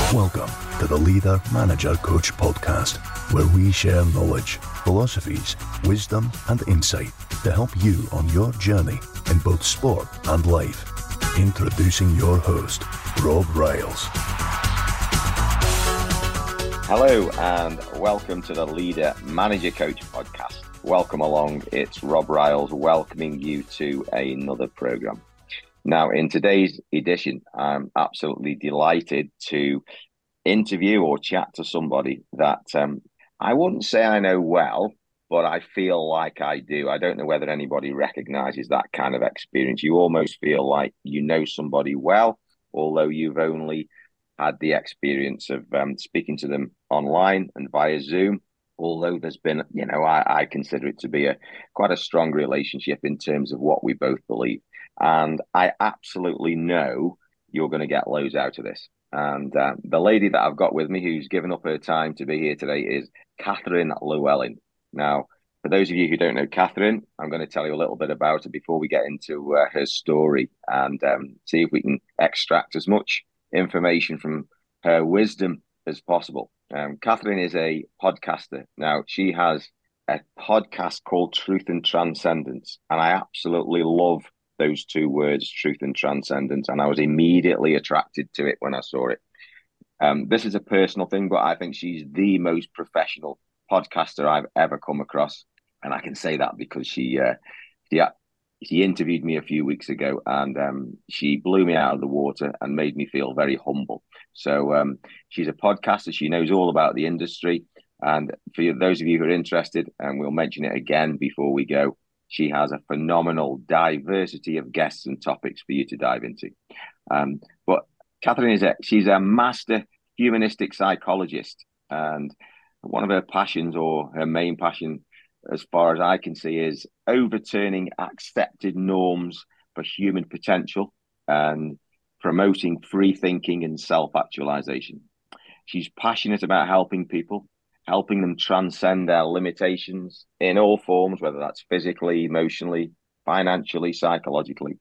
Welcome to the Leader Manager Coach podcast, where we share knowledge, philosophies, wisdom and insight to help you on your journey in both sport and life. Introducing your host, Rob Riles. Hello and welcome to the Leader Manager Coach podcast. Welcome along. It's Rob Riles welcoming you to another program. Now, in today's edition, I'm absolutely delighted to interview or chat to somebody that I wouldn't say I know well, but I feel like I do. I don't know whether anybody recognizes that kind of experience. You almost feel like you know somebody well, although you've only had the experience of speaking to them online and via Zoom. Although there's been, I consider it to be quite a strong relationship in terms of what we both believe. And I absolutely know you're going to get loads out of this. And the lady that I've got with me who's given up her time to be here today is Catherine Llewellyn. Now, for those of you who don't know Catherine, I'm going to tell you a little bit about her before we get into her story and see if we can extract as much information from her wisdom as possible. Catherine is a podcaster. Now, she has a podcast called Truth and Transcendence, and I absolutely love those two words, truth and transcendence, and I was immediately attracted to it when I saw it. This is a personal thing, but I think she's the most professional podcaster I've ever come across, and I can say that because she interviewed me a few weeks ago, and she blew me out of the water and made me feel very humble. So she's a podcaster. She knows all about the industry, and for those of you who are interested, and we'll mention it again before we go, she has a phenomenal diversity of guests and topics for you to dive into. But Catherine she's a master humanistic psychologist, and one of her passions, or her main passion, as far as I can see, is overturning accepted norms for human potential and promoting free thinking and self-actualization. She's passionate about helping people, helping them transcend their limitations in all forms, whether that's physically, emotionally, financially, psychologically.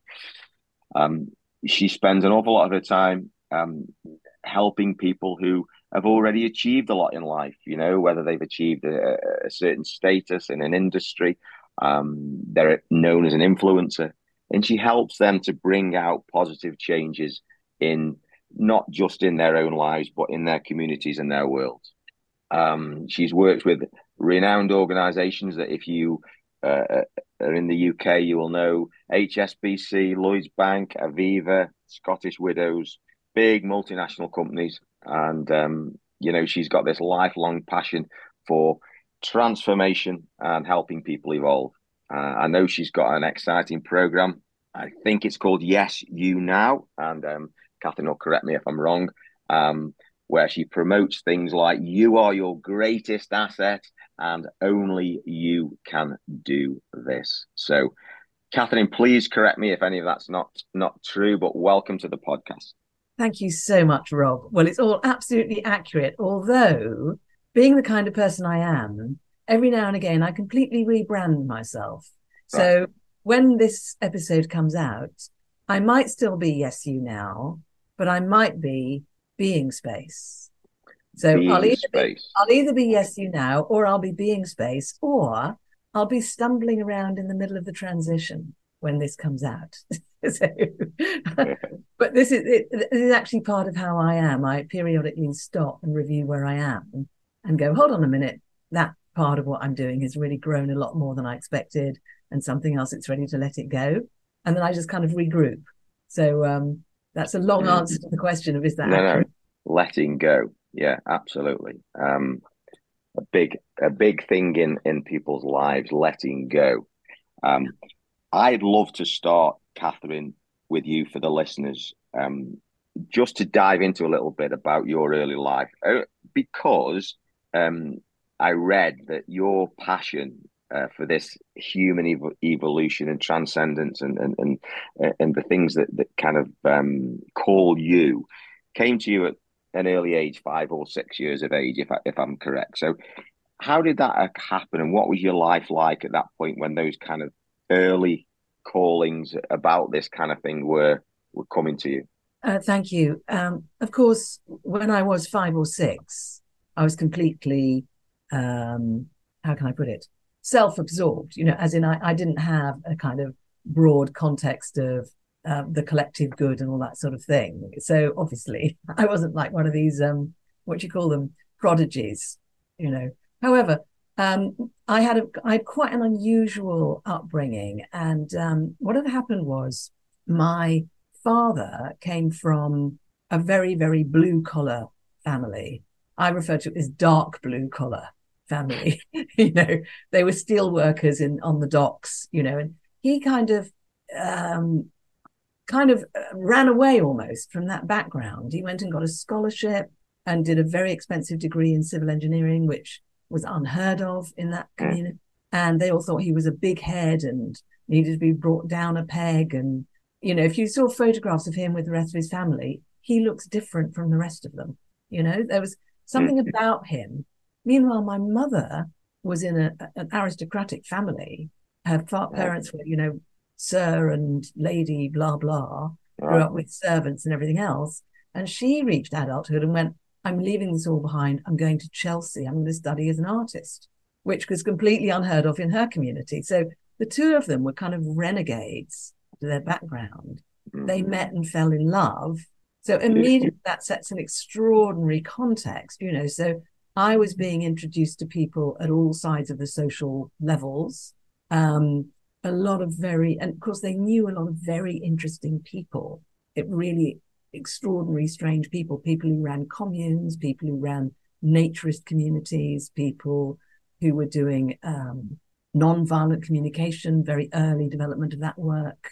She spends an awful lot of her time helping people who have already achieved a lot in life, whether they've achieved a certain status in an industry, they're known as an influencer, and she helps them to bring out positive changes in not just in their own lives, but in their communities and their worlds. She's worked with renowned organizations that if you are in the UK, you will know HSBC, Lloyds Bank, Aviva, Scottish Widows, big multinational companies. And, she's got this lifelong passion for transformation and helping people evolve. I know she's got an exciting program. I think it's called Yes, You Now. And Catherine will correct me if I'm wrong. Where she promotes things like you are your greatest asset and only you can do this. So, Catherine, please correct me if any of that's not true, but welcome to the podcast. Thank you so much, Rob. Well, it's all absolutely accurate, although being the kind of person I am, every now and again, I completely rebrand myself. Right. So when this episode comes out, I might still be Yes, You Now, but I might be Being Space. So I'll either be Yes, You Now, or I'll be Being Space, or I'll be stumbling around in the middle of the transition when this comes out. But this is actually part of how I am. I periodically stop and review where I am and go, hold on a minute, that part of what I'm doing has really grown a lot more than I expected, and something else, it's ready to let it go. And then I just kind of regroup. So that's a long answer to the question of, is that accurate? No, letting go. Yeah, absolutely. A big thing in people's lives, letting go. I'd love to start, Catherine, with you for the listeners, just to dive into a little bit about your early life, because I read that your passion for this human evolution and transcendence and the things that kind of call you came to you at an early age, 5 or 6 years of age, if I'm correct. So how did that happen, and what was your life like at that point when those kind of early callings about this kind of thing were coming to you? Thank you. Of course, when I was 5 or 6, I was completely, how can I put it, self-absorbed, as in I didn't have a kind of broad context of the collective good and all that sort of thing. So obviously I wasn't like one of these, what do you call them, prodigies, However, I had quite an unusual upbringing. And what had happened was my father came from a very, very blue collar family. I refer to it as dark blue collar family. They were steel workers on the docks, and he kind of ran away almost from that background. He went and got a scholarship and did a very expensive degree in civil engineering, which was unheard of in that community. And they all thought he was a big head and needed to be brought down a peg. And, if you saw photographs of him with the rest of his family, he looks different from the rest of them. There was something about him. Meanwhile, my mother was in an aristocratic family. Her parents were, sir and lady, blah, blah, grew up with servants and everything else. And she reached adulthood and went, I'm leaving this all behind. I'm going to Chelsea. I'm going to study as an artist, which was completely unheard of in her community. So the two of them were kind of renegades to their background. They met and fell in love. So immediately that sets an extraordinary context, So I was being introduced to people at all sides of the social levels. A lot of and of course they knew a lot of very interesting people. It really extraordinary, strange people who ran communes, people who ran naturist communities, people who were doing non-violent communication, very early development of that work,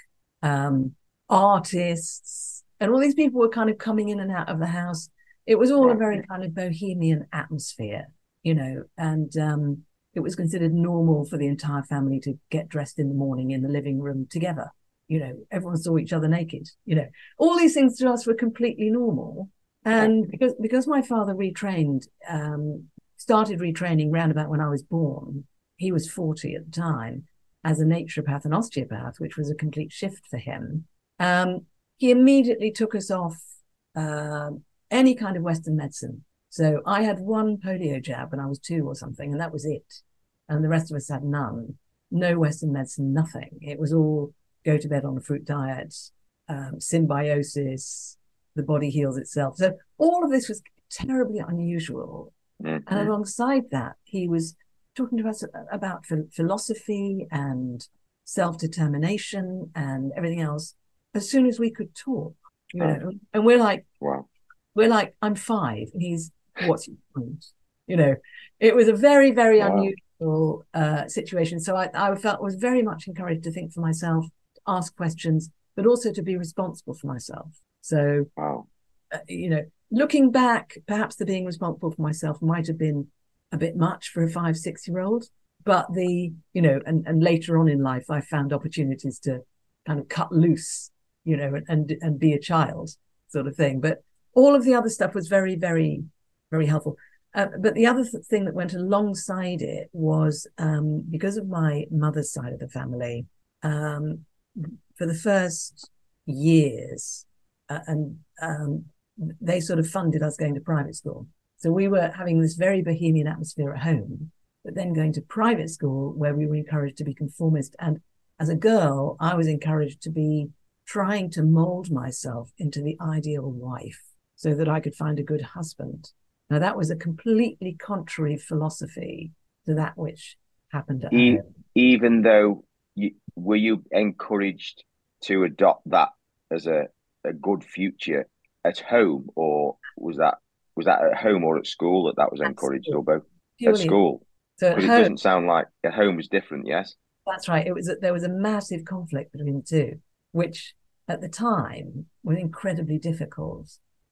artists, and all these people were kind of coming in and out of the house. It was all a very kind of bohemian atmosphere, and it was considered normal for the entire family to get dressed in the morning in the living room together. Everyone saw each other naked. All these things to us were completely normal. And because my father started retraining round about when I was born, he was 40 at the time, as a naturopath and osteopath, which was a complete shift for him. He immediately took us off any kind of Western medicine. So I had one polio jab when I was 2 or something, and that was it. And the rest of us had none. No Western medicine, nothing. It was all go to bed on a fruit diet, symbiosis, the body heals itself. So all of this was terribly unusual. And alongside that, he was talking to us about philosophy and self-determination and everything else as soon as we could talk, And we're like, wow. We're like, I'm 5. And he's, what's your point? It was a very, very unusual situation. So I felt was very much encouraged to think for myself, to ask questions, but also to be responsible for myself. So, looking back, perhaps the being responsible for myself might have been a bit much for a 5-6-year-old. But and later on in life, I found opportunities to kind of cut loose, and be a child sort of thing. But all of the other stuff was very, very, very helpful. But the other thing that went alongside it was because of my mother's side of the family, for the first years, they sort of funded us going to private school. So we were having this very bohemian atmosphere at home, but then going to private school where we were encouraged to be conformist. And as a girl, I was encouraged to be trying to mold myself into the ideal wife so that I could find a good husband. Now, that was a completely contrary philosophy to that which happened at home. Even though, were you encouraged to adopt that as a good future at home, or was that at home or at school that was encouraged, or both? At school. So because it doesn't sound like at home was different, yes? That's right. There was a massive conflict between the two, which at the time was incredibly difficult.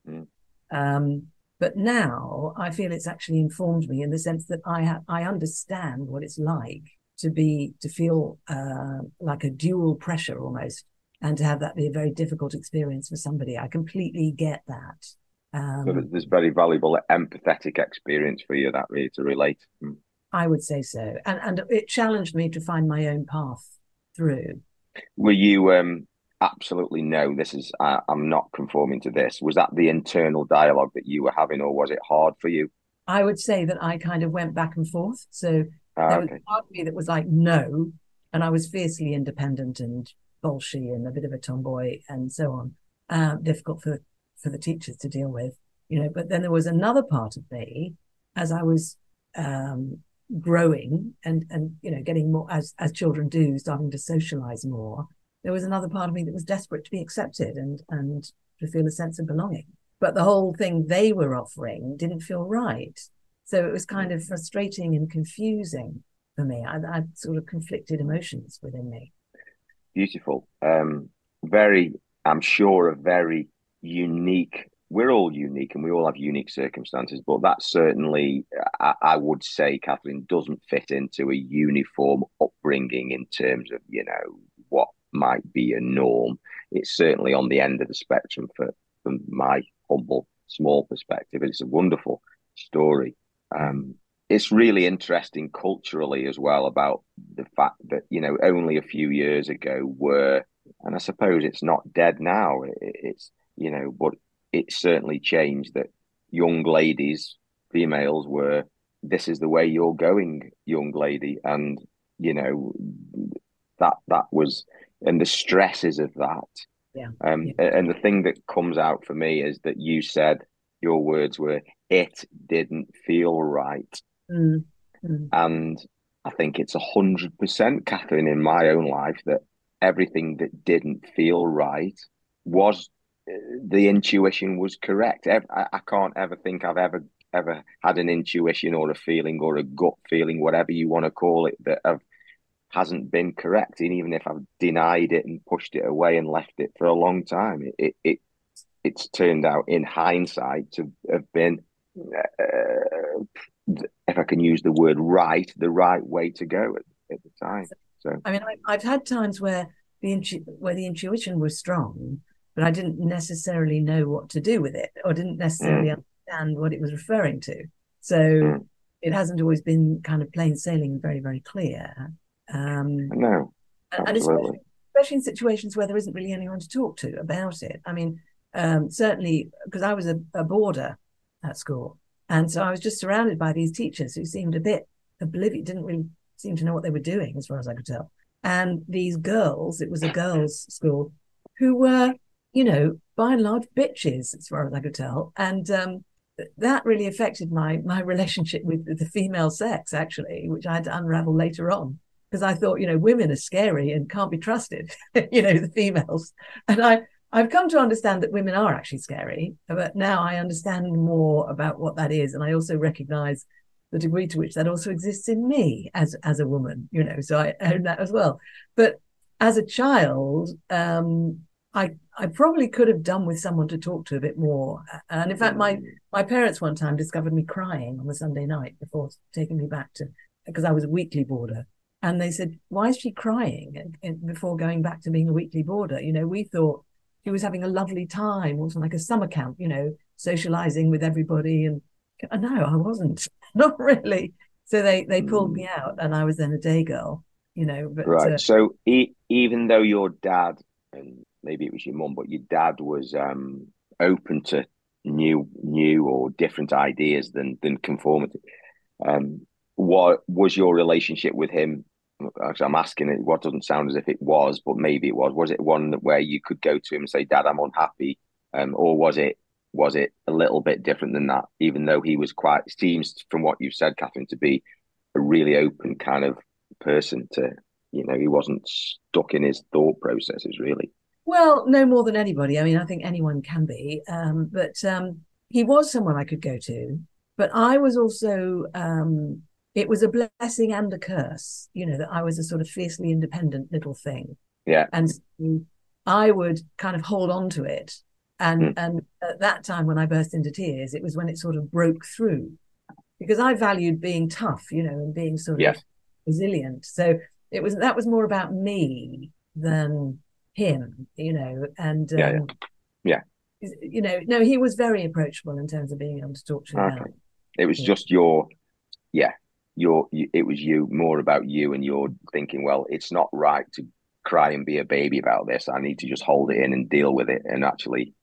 But now I feel it's actually informed me in the sense that I understand what it's like to feel like a dual pressure almost, and to have that be a very difficult experience for somebody. I completely get that. So there's very valuable empathetic experience for you, that really, to relate. I would say so. And it challenged me to find my own path through. Were you absolutely no, this is, I'm not conforming to this? Was that the internal dialogue that you were having, or was it hard for you? I would say that I kind of went back and forth. So there was Okay. part of me that was like, no. And I was fiercely independent and bolshy and a bit of a tomboy and so on. Difficult for the teachers to deal with, But then there was another part of me as I was growing and getting more as children do, starting to socialize more. There was another part of me that was desperate to be accepted and to feel a sense of belonging. But the whole thing they were offering didn't feel right. So it was kind of frustrating and confusing for me. I had sort of conflicted emotions within me. Beautiful. Very, I'm sure, a very unique. We're all unique and we all have unique circumstances, but that certainly, I would say, Catherine, doesn't fit into a uniform upbringing in terms of, what might be a norm. It's certainly on the end of the spectrum from my humble, small perspective. It's a wonderful story. It's really interesting culturally as well about the fact that, only a few years ago and I suppose it's not dead now. It's, but it certainly changed that young ladies, females were, this is the way you're going, young lady. And, that was, and the stresses of that. Yeah. And the thing that comes out for me is that you said, your words were, it didn't feel right. And I think it's 100%, Catherine, in my own life, that everything that didn't feel right was, the intuition was correct. I can't ever think I've ever had an intuition or a feeling or a gut feeling, whatever you want to call it, that hasn't been correct. And even if I've denied it and pushed it away and left it for a long time, it's turned out in hindsight to have been, if I can use the word right, the right way to go at the time. So I mean, I've had times where the intuition was strong, but I didn't necessarily know what to do with it, or didn't necessarily understand what it was referring to. So it hasn't always been kind of plain sailing and very, very clear. No, and especially in situations where there isn't really anyone to talk to about it. I mean, certainly because I was a boarder at school, and so I was just surrounded by these teachers who seemed a bit oblivious, didn't really seem to know what they were doing, as far as I could tell. And these girls, it was a girls' school, who were, by and large, bitches, as far as I could tell. And that really affected my relationship with the female sex, actually, which I had to unravel later on. Because I thought, women are scary and can't be trusted, the females. And I've come to understand that women are actually scary, but now I understand more about what that is. And I also recognize the degree to which that also exists in me as a woman, so I own that as well. But as a child, I probably could have done with someone to talk to a bit more. And in fact, my parents one time discovered me crying on the Sunday night before taking me back because I was a weekly boarder. And they said, why is she crying before going back to being a weekly boarder? We thought she was having a lovely time, also like a summer camp, socializing with everybody. And no, I wasn't, not really. So they pulled me out, and I was then a day girl, But, right. So even though your dad, and maybe it was your mum, but your dad was open to new or different ideas than conformity, what was your relationship with him? Actually, I'm asking it. What doesn't sound as if it was, but maybe it was. Was it one where you could go to him and say, "Dad, I'm unhappy," or was it a little bit different than that? Even though he was seems from what you've said, Catherine, to be a really open kind of person. He wasn't stuck in his thought processes, really. Well, no more than anybody. I mean, I think anyone can be, but he was someone I could go to. But I was also. It was a blessing and a curse, that I was a sort of fiercely independent little thing. Yeah. And so I would kind of hold on to it. And at that time when I burst into tears, it was when it sort of broke through, because I valued being tough, and being sort of resilient. So that was more about me than him, and no, he was very approachable in terms of being able to talk to him about. It was just it was you, more about you, and you're thinking, well, it's not right to cry and be a baby about this. I need to just hold it in and deal with it. And actually,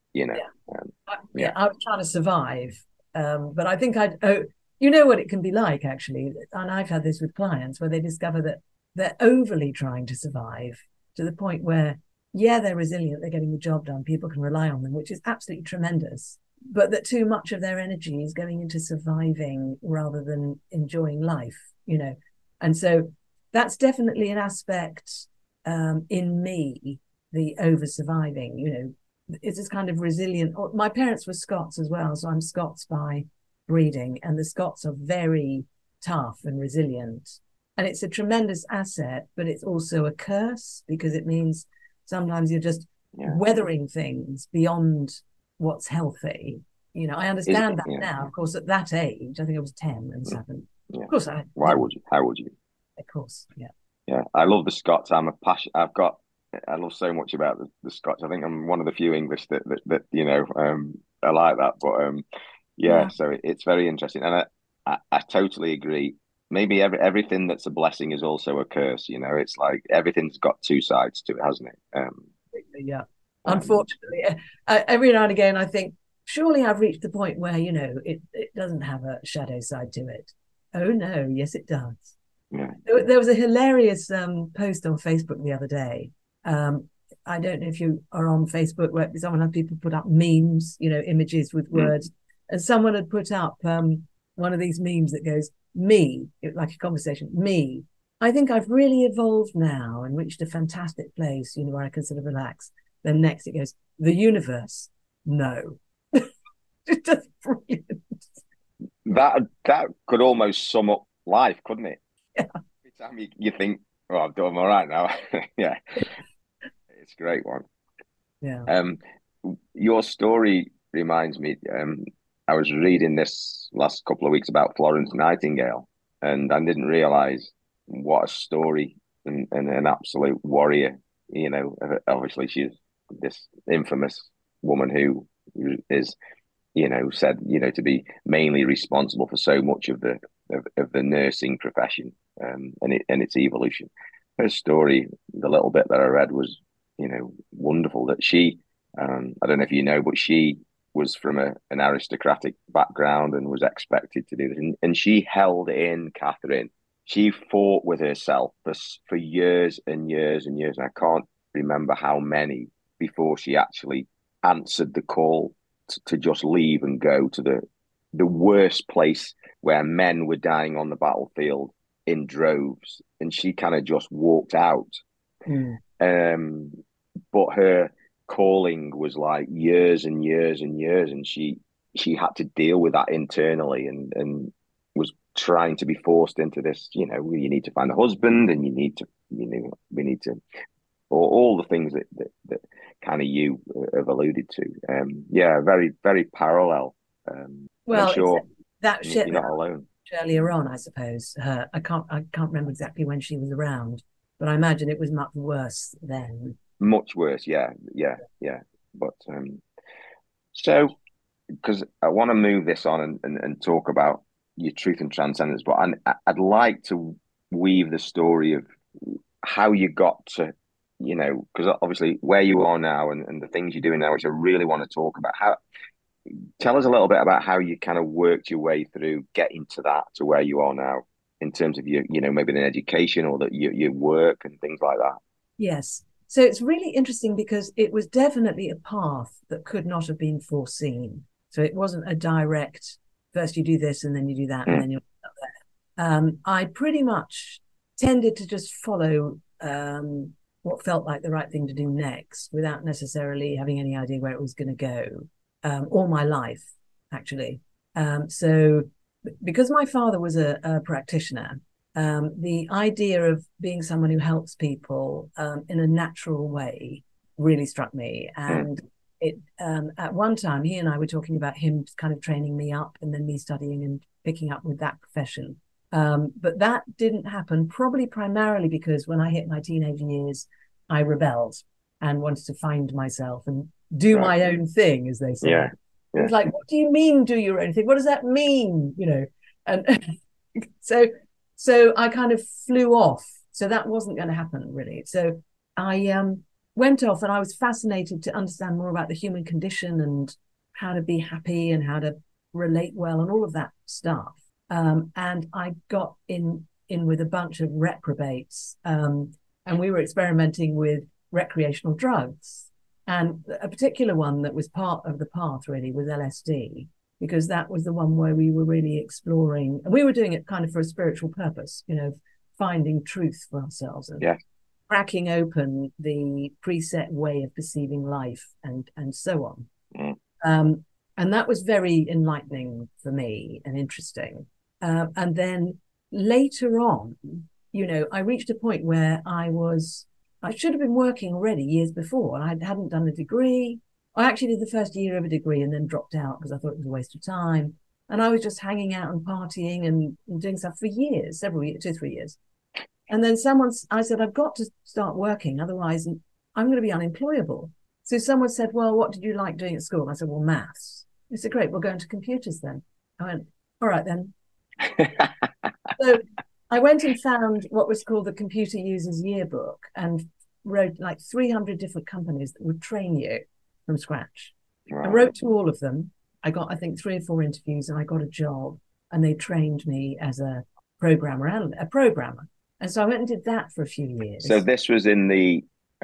I was trying to survive. But I think you know what it can be like, actually. And I've had this with clients where they discover that they're overly trying to survive to the point where, yeah, they're resilient, they're getting the job done, people can rely on them, which is absolutely tremendous. But that too much of their energy is going into surviving rather than enjoying life, And so that's definitely an aspect in me, the over surviving, it's this kind of resilient. My parents were Scots as well, so I'm Scots by breeding, and the Scots are very tough and resilient. And it's a tremendous asset, but it's also a curse because it means sometimes you're just weathering things beyond what's healthy. I understand that now. Of course, at that age, I think I was 10 and 7. Yeah. Of course, Why would you? How would you? Of course, yeah. Yeah, I love the Scots. I love so much about the Scots. I think I'm one of the few English that I like that. But so it's very interesting, and I totally agree. Maybe everything that's a blessing is also a curse. It's like everything's got two sides to it, hasn't it? Yeah. Unfortunately, every now and again, I think surely I've reached the point where it doesn't have a shadow side to it. Oh no, yes, it does. Yeah. There was a hilarious post on Facebook the other day. I don't know if you are on Facebook, where someone had people put up memes, images with words, and someone had put up one of these memes that goes, "Me," like a conversation. "Me, I think I've really evolved now and reached a fantastic place, where I can sort of relax." Then next it goes, "The universe, no." It's just brilliant. That could almost sum up life, couldn't it? Yeah. Every time you think, "Oh, I've done all right now." Yeah. It's a great one. Yeah. Your story reminds me, I was reading this last couple of weeks about Florence Nightingale, and I didn't realize what a story and an absolute warrior. Obviously she's this infamous woman who is, said, to be mainly responsible for so much of the nursing profession, and its evolution. Her story, the little bit that I read, was wonderful. That she, I don't know if you know, but she was from an aristocratic background and was expected to do this. And she held in, Catherine. She fought with herself for years and years and years. And I can't remember how many before she actually answered the call to just leave and go to the worst place where men were dying on the battlefield in droves. And she kind of just walked out. But her calling was like years and years and years, and she had to deal with that internally, and was trying to be forced into this. You need to find a husband, and we need to, all the things that kind of you have alluded to. Very, very parallel. Well, I'm sure you're not alone. Earlier on, I suppose. I can't remember exactly when she was around, but I imagine it was much worse then. Much worse, yeah. But so, because I want to move this on and talk about your truth and transcendence, but I'd like to weave the story of how you got to, because obviously where you are now and the things you're doing now, which I really want to talk about. Tell us a little bit about how you kind of worked your way through getting to where you are now, in terms of your, maybe an education or your work and things like that. Yes. So it's really interesting because it was definitely a path that could not have been foreseen. So it wasn't a direct, first you do this and then you do that and then you're up there. I pretty much tended to just follow what felt like the right thing to do next without necessarily having any idea where it was going to go, all my life, actually. So because my father was a practitioner, the idea of being someone who helps people in a natural way really struck me. And it at one time, he and I were talking about him kind of training me up and then me studying and picking up with that profession. But that didn't happen, probably primarily because when I hit my teenage years, I rebelled and wanted to find myself and do my own thing, as they say. Yeah. It was like, what do you mean do your own thing? What does that mean? And so I kind of flew off. So that wasn't going to happen, really. So I went off and I was fascinated to understand more about the human condition and how to be happy and how to relate well and all of that stuff. And I got in with a bunch of reprobates, and we were experimenting with recreational drugs. And a particular one that was part of the path really was LSD, because that was the one where we were really exploring, and we were doing it kind of for a spiritual purpose, finding truth for ourselves and cracking open the preset way of perceiving life and so on. And that was very enlightening for me and interesting. And then later on, I reached a point where I should have been working already years before. I hadn't done a degree. I actually did the first year of a degree and then dropped out because I thought it was a waste of time. And I was just hanging out and partying and doing stuff for years, several years, 2-3 years. And then I said, I've got to start working, otherwise I'm going to be unemployable. So someone said, well, what did you like doing at school? And I said, well, maths. They said, great, we'll go into computers then. I went, all right then. So I went and found what was called the Computer Users Yearbook and wrote like 300 different companies that would train you from scratch. Right. I wrote to all of them. I got, I think, 3 or 4 interviews and I got a job and they trained me as a programmer. And so I went and did that for a few years. So this was in the,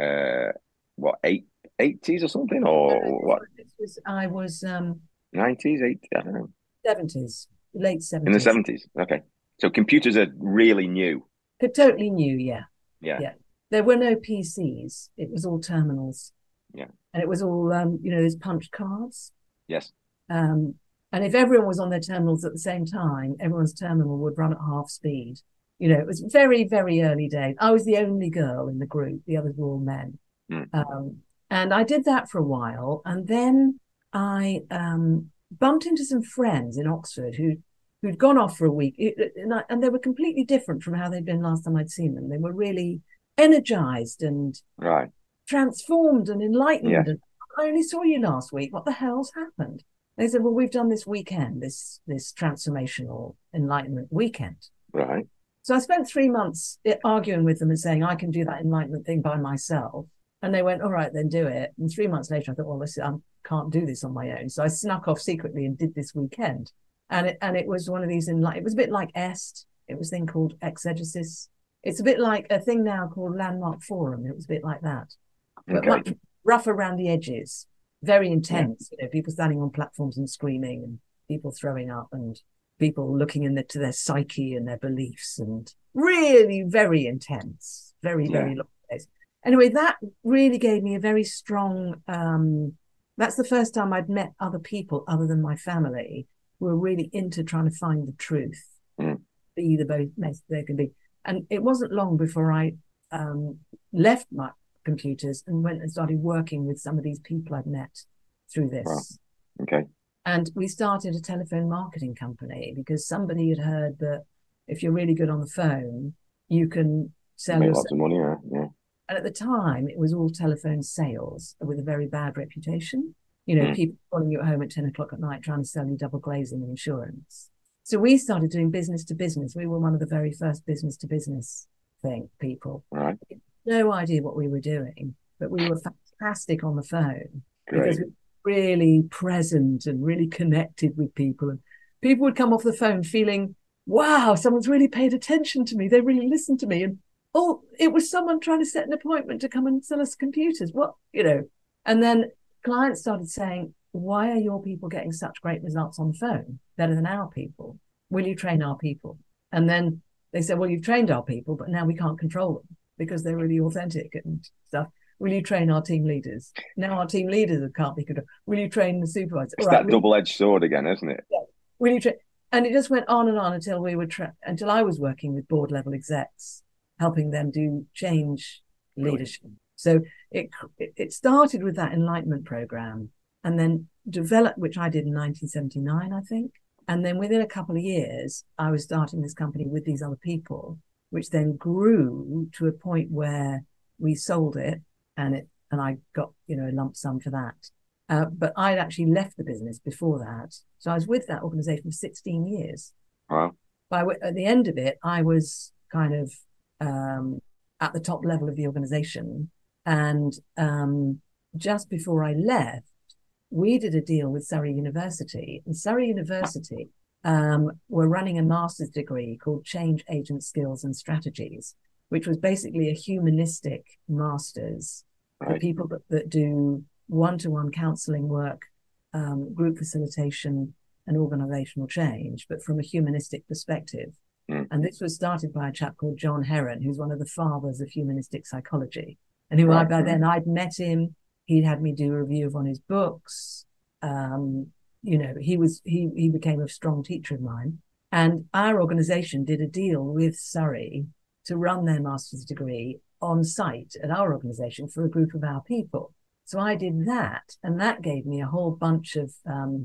80s or something? Or what? I was 90s, 80s, I don't know. 70s, late 70s. In the 70s, okay. So computers are really new. Totally new, yeah. Yeah. There were no PCs. It was all terminals. Yeah. And it was all, those punch cards. Yes. And if everyone was on their terminals at the same time, everyone's terminal would run at half speed. It was very, very early days. I was the only girl in the group. The others were all men. And I did that for a while. And then I bumped into some friends in Oxford who'd gone off for a week. And they were completely different from how they'd been last time I'd seen them. They were really energized and transformed and enlightened. Yeah. And I only saw you last week. What the hell's happened? They said, well, we've done this weekend, this transformational enlightenment weekend. Right. So I spent 3 months arguing with them and saying, I can do that enlightenment thing by myself. And they went, all right, then do it. And 3 months later, I thought, well, listen, I can't do this on my own. So I snuck off secretly and did this weekend. And it was one of these, it was a bit like EST. It was a thing called Exegesis. It's a bit like a thing now called Landmark Forum. It was a bit like that. But much rough around the edges, very intense. People standing on platforms and screaming and people throwing up and people looking into their psyche and their beliefs, and really very intense, very long days. Anyway, that really gave me a very strong, that's the first time I'd met other people other than my family who were really into trying to find the truth, be the best they can be. And it wasn't long before I left my computers and went and started working with some of these people I'd met through this. Wow. Okay. And we started a telephone marketing company because somebody had heard that if you're really good on the phone, you can sell make lots of money. Yeah. And at the time, it was all telephone sales with a very bad reputation. People calling you at home at 10 o'clock at night trying to sell you double glazing and insurance. So we started doing business to business. We were one of the very first business to business people. Right. No idea what we were doing, but we were fantastic on the phone. Great. Because we were really present and really connected with people. And people would come off the phone feeling, wow, someone's really paid attention to me. They really listened to me. And it was someone trying to set an appointment to come and sell us computers. And then clients started saying, why are your people getting such great results on the phone, better than our people? Will you train our people? And then they said, well, you've trained our people, but now we can't control them because they're really authentic and stuff. Will you train our team leaders? Now our team leaders can't be controlled. Will you train the supervisors? It's that double-edged sword again, isn't it? Yeah. Will you train? And it just went on and on until until I was working with board level execs, helping them do change leadership. So it started with that enlightenment program and then developed, which I did in 1979, I think. And then within a couple of years, I was starting this company with these other people, which then grew to a point where we sold it and I got, a lump sum for that. But I'd actually left the business before that. So I was with that organization for 16 years. Wow. At the end of it, I was kind of at the top level of the organization. And just before I left, we did a deal with Surrey University. And Surrey University were running a master's degree called Change Agent Skills and Strategies, which was basically a humanistic master's for people that do one-to-one counseling work, group facilitation and organizational change, but from a humanistic perspective. And this was started by a chap called John Heron, who's one of the fathers of humanistic psychology, and who by then I'd met him. He'd had me do a review of one of his books. He became a strong teacher of mine. And our organization did a deal with Surrey to run their master's degree on site at our organization for a group of our people. So I did that, and that gave me a whole bunch of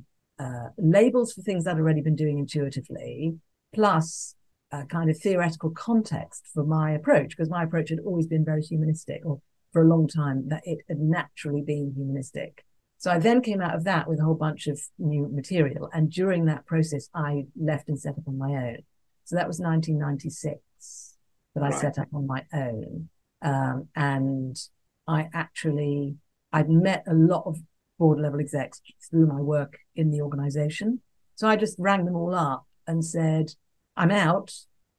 labels for things I'd already been doing intuitively, plus a kind of theoretical context for my approach, because my approach had always been very humanistic, or for a long time that it had naturally been humanistic. So I then came out of that with a whole bunch of new material. And during that process, I left and set up on my own. So that was 1996 that I set up on my own. And I'd met a lot of board level execs through my work in the organization. So I just rang them all up and said, I'm out.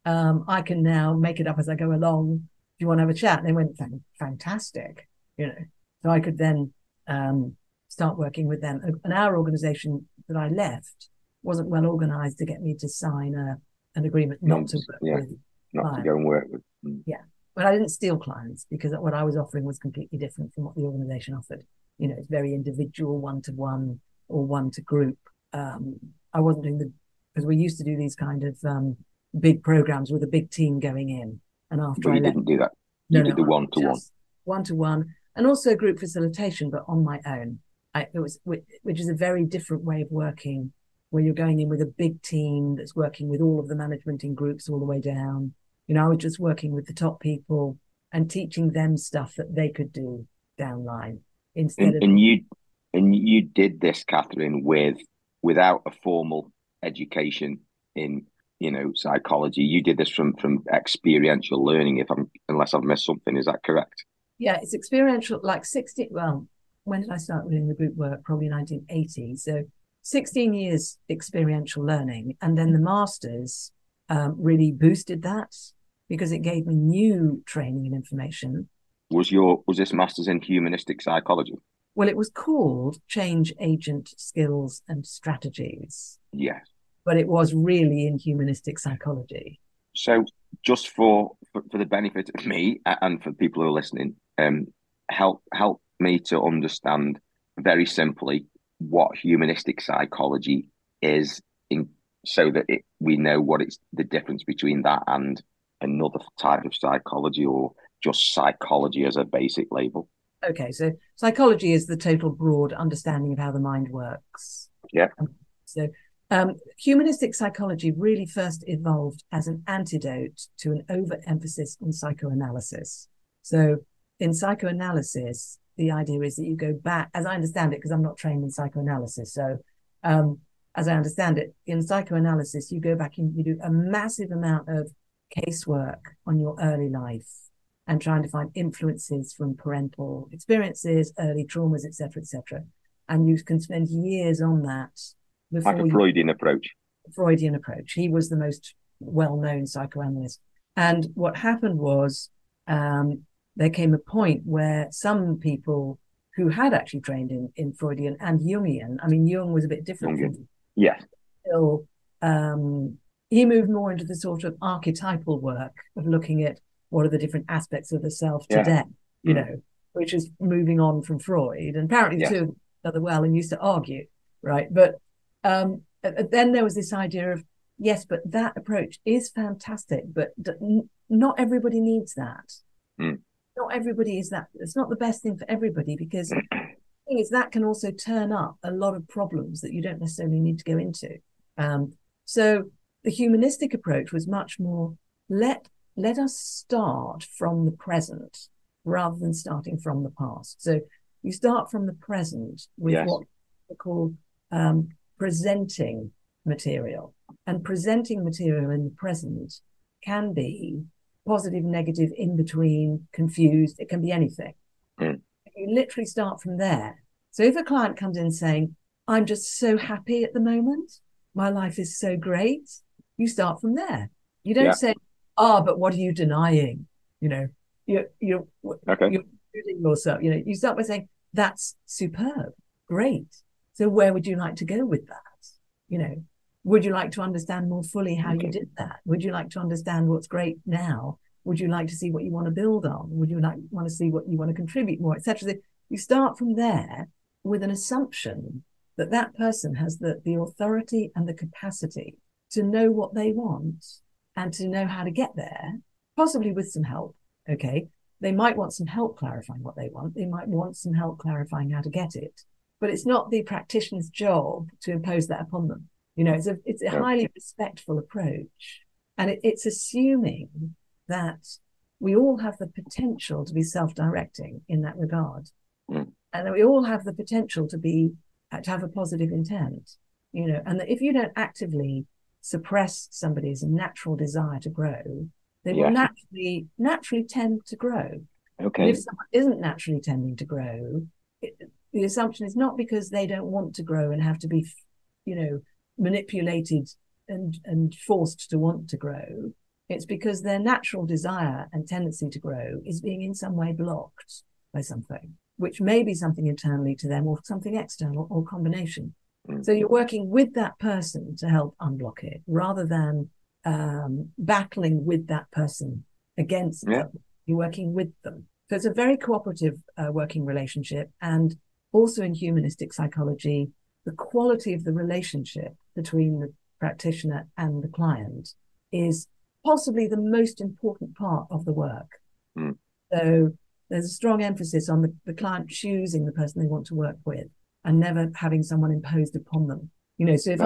I can now make it up as I go along. Do you want to have a chat? And they went, fantastic. So I could then start working with them. And our organization that I left wasn't well organized to get me to sign an agreement not to work with. Not to go and work with. Yeah. But I didn't steal clients, because what I was offering was completely different from what the organization offered. It's very individual, one-to-one or one-to-group. I wasn't doing because we used to do these kind of big programs with a big team going in. And after but you didn't do that. You did the one-to-one. One-to-one, and also group facilitation, but on my own. Which is a very different way of working, where you're going in with a big team that's working with all of the management in groups all the way down. I was just working with the top people and teaching them stuff that they could do downline instead of. And you did this, Catherine, without a formal education in psychology. You did this from experiential learning. Unless I've missed something, is that correct? Yeah, it's experiential. Like 60. Well, when did I start doing the group work? Probably 1980. So 16 years experiential learning, and then the masters really boosted that, because it gave me new training and information. Was this master's in humanistic psychology? Well, it was called Change Agent Skills and Strategies. Yes. But it was really in humanistic psychology. So just for the benefit of me and for people who are listening, help me to understand very simply what humanistic psychology is, so that we know what it's the difference between that and another type of psychology, or just psychology as a basic label. Okay, so psychology is the total broad understanding of how the mind works. Yeah. So humanistic psychology really first evolved as an antidote to an overemphasis on psychoanalysis. So in psychoanalysis, the idea is that you go back, as I understand it, because I'm not trained in psychoanalysis. So as I understand it, in psychoanalysis, you go back and you do a massive amount of casework on your early life and trying to find influences from parental experiences, early traumas, etc., and you can spend years on that. Like a Freudian approach. Freudian approach. He was the most well-known psychoanalyst. And what happened was there came a point where some people who had actually trained in Freudian and Jungian, I mean, Jung was a bit different. Yes. Still, he moved more into the sort of archetypal work of looking at what are the different aspects of the self today, which is moving on from Freud. And apparently the two of them other well and used to argue, right? But then there was this idea of, yes, but that approach is fantastic, but not everybody needs that. Not everybody is that. It's not the best thing for everybody, because the thing is that can also turn up a lot of problems that you don't necessarily need to go into. So the humanistic approach was much more, let us start from the present rather than starting from the past. So you start from the present with what we call presenting material. And presenting material in the present can be positive, negative, in between, confused. It can be anything. Mm. You literally start from there. So if a client comes in saying, I'm just so happy at the moment, my life is so great, you start from there. You don't say, but what are you denying? You know, you're including yourself. You know, you start by saying, that's superb, great. So where would you like to go with that? You know, would you like to understand more fully how you did that? Would you like to understand what's great now? Would you like to see want to build on? Would you want to see what you want to contribute more, etc.? So you start from there with an assumption that that person has the authority and the capacity to know what they want and to know how to get there, possibly with some help. Okay. They might want some help clarifying what they want. They might want some help clarifying how to get it, but it's not the practitioner's job to impose that upon them. You know, it's a highly respectful approach, and it's assuming that we all have the potential to be self-directing in that regard, and that we all have the potential to have a positive intent. You know, and that if you don't actively suppress somebody's natural desire to grow, they will naturally tend to grow. Okay. And if someone isn't naturally tending to grow, the assumption is not because they don't want to grow and have to be, you know, manipulated and forced to want to grow. It's because their natural desire and tendency to grow is being in some way blocked by something, which may be something internally to them or something external or combination. So you're working with that person to help unblock it rather than battling with that person against them. You're working with them. So it's a very cooperative working relationship. And also in humanistic psychology, the quality of the relationship between the practitioner and the client is possibly the most important part of the work. So there's a strong emphasis on the client choosing the person they want to work with and never having someone imposed upon them. You know, so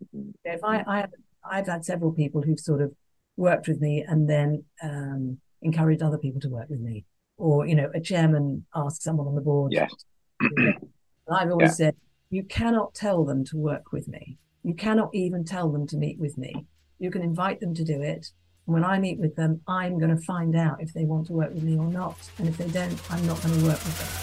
I've had several people who've sort of worked with me and then encouraged other people to work with me. Or, you know, a chairman asks someone on the board. Yes. And I've always said, you cannot tell them to work with me. You cannot even tell them to meet with me. You can invite them to do it. And when I meet with them, I'm going to find out if they want to work with me or not. And if they don't, I'm not going to work with them.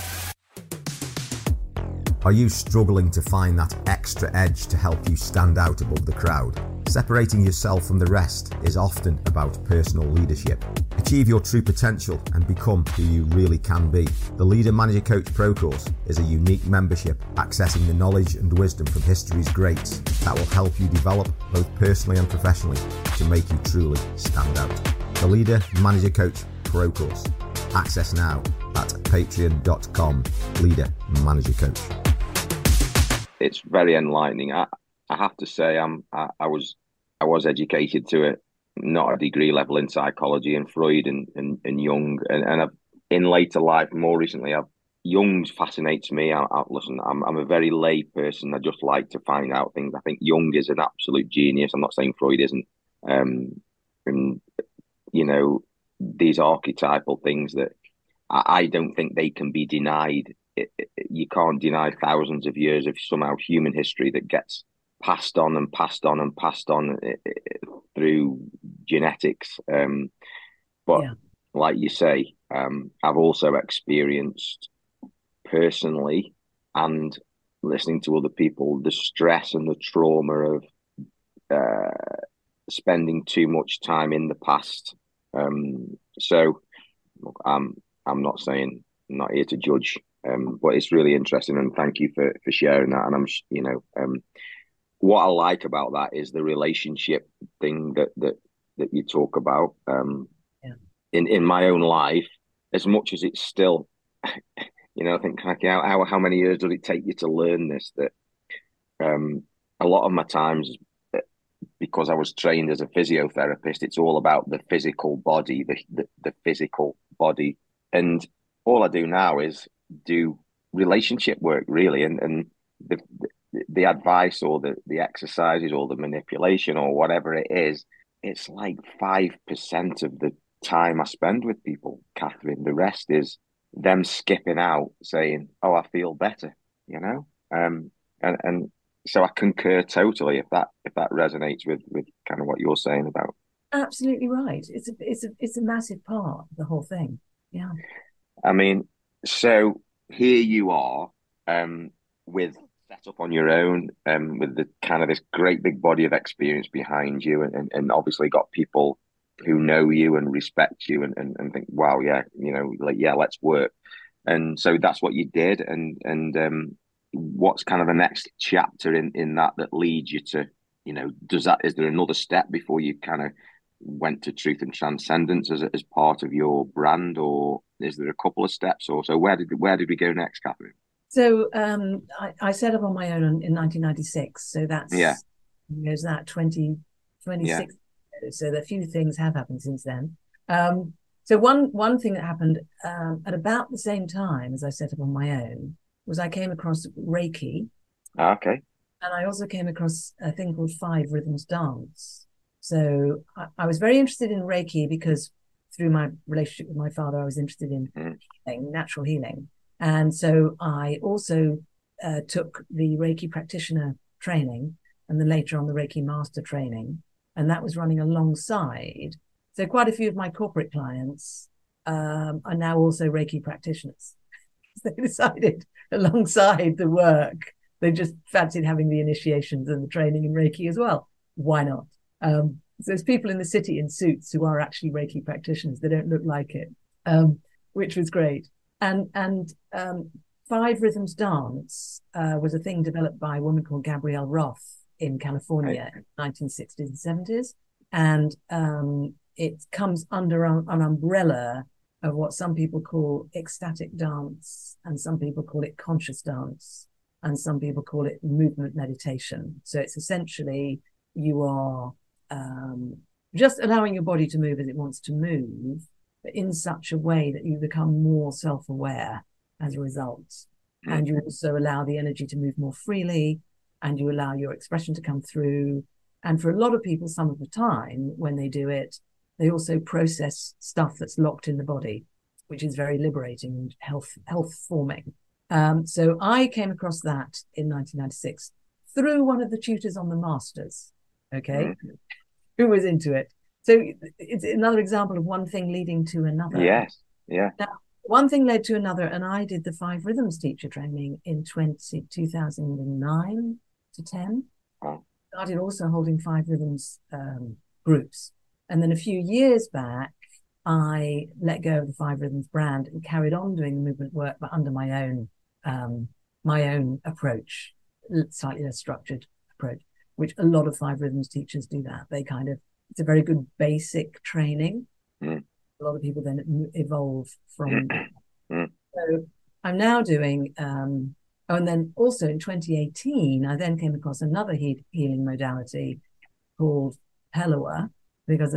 Are you struggling to find that extra edge to help you stand out above the crowd? Separating yourself from the rest is often about personal leadership. Achieve your true potential and become who you really can be. The Leader Manager Coach Pro Course is a unique membership accessing the knowledge and wisdom from history's greats that will help you develop both personally and professionally to make you truly stand out. The Leader Manager Coach Pro Course. Access now at patreon.com Leader Manager Coach. It's very enlightening. I have to say, I was educated to it, not a degree level in psychology and Freud and Jung, and I've, in later life, more recently, Jung fascinates me. Listen, I'm a very lay person. I just like to find out things. I think Jung is an absolute genius. I'm not saying Freud isn't. And you know, these archetypal things that I don't think they can be denied. You can't deny thousands of years of somehow human history that gets passed on and passed on and passed on through genetics. But like you say, I've also experienced personally and listening to other people the stress and the trauma of spending too much time in the past. So I'm not saying, I'm not here to judge. But it's really interesting, and thank you for sharing that. And I'm, you know, what I like about that is the relationship thing that you talk about. In my own life, as much as it's still, you know, I think how many years does it take you to learn this? That a lot of my times, because I was trained as a physiotherapist, it's all about the physical body, the physical body, and all I do now is do relationship work, really, and the advice or the exercises or the manipulation or whatever it is, it's like 5% of the time I spend with people, Catherine. The rest is them skipping out saying, oh, I feel better, you know. And so I concur totally if that resonates with kind of what you're saying about. Absolutely right. It's a massive part of the whole thing. Yeah. I mean, So here you are, with set up on your own, with the kind of this great big body of experience behind you, and obviously got people who know you and respect you and think, wow, yeah, like, yeah, let's work. And so that's what you did. And what's kind of the next chapter in that leads you to, is there another step before you kind of went to Truth and Transcendence as part of your brand, or is there a couple of steps, or so where did we go next, Catherine? So I set up on my own in 1996. So Yeah. there's that 26. Yeah. So a few things have happened since then. So one thing that happened at about the same time as I set up on my own was I came across Reiki. Okay. And I also came across a thing called 5 Rhythms Dance. So I was very interested in Reiki because through my relationship with my father, I was interested in healing, natural healing. And so I also took the Reiki practitioner training and then later on the Reiki master training. And that was running alongside. So quite a few of my corporate clients are now also Reiki practitioners. They decided alongside the work, they just fancied having the initiations and the training in Reiki as well. Why not? So there's people in the city in suits who are actually Reiki practitioners. They don't look like it, which was great. And 5 Rhythms Dance was a thing developed by a woman called Gabrielle Roth in California in the 1960s and 70s. And it comes under an umbrella of what some people call ecstatic dance, and some people call it conscious dance, and some people call it movement meditation. So it's essentially you are just allowing your body to move as it wants to move, but in such a way that you become more self-aware as a result. And you also allow the energy to move more freely, and you allow your expression to come through. And for a lot of people, some of the time when they do it, they also process stuff that's locked in the body, which is very liberating and health forming. So I came across that in 1996 through one of the tutors on the Masters, who was into it. So it's another example of one thing leading to another. Yes, yeah. Now, one thing led to another, and I did the 5 Rhythms teacher training in 2009 to 10. Oh. Started also holding 5 Rhythms groups. And then a few years back, I let go of the 5 Rhythms brand and carried on doing the movement work, but under my own approach, slightly less structured approach, which a lot of 5 Rhythms teachers do that. It's a very good basic training. A lot of people then evolve from that. So I'm now doing, and then also in 2018, I then came across another healing modality called Pellowa, because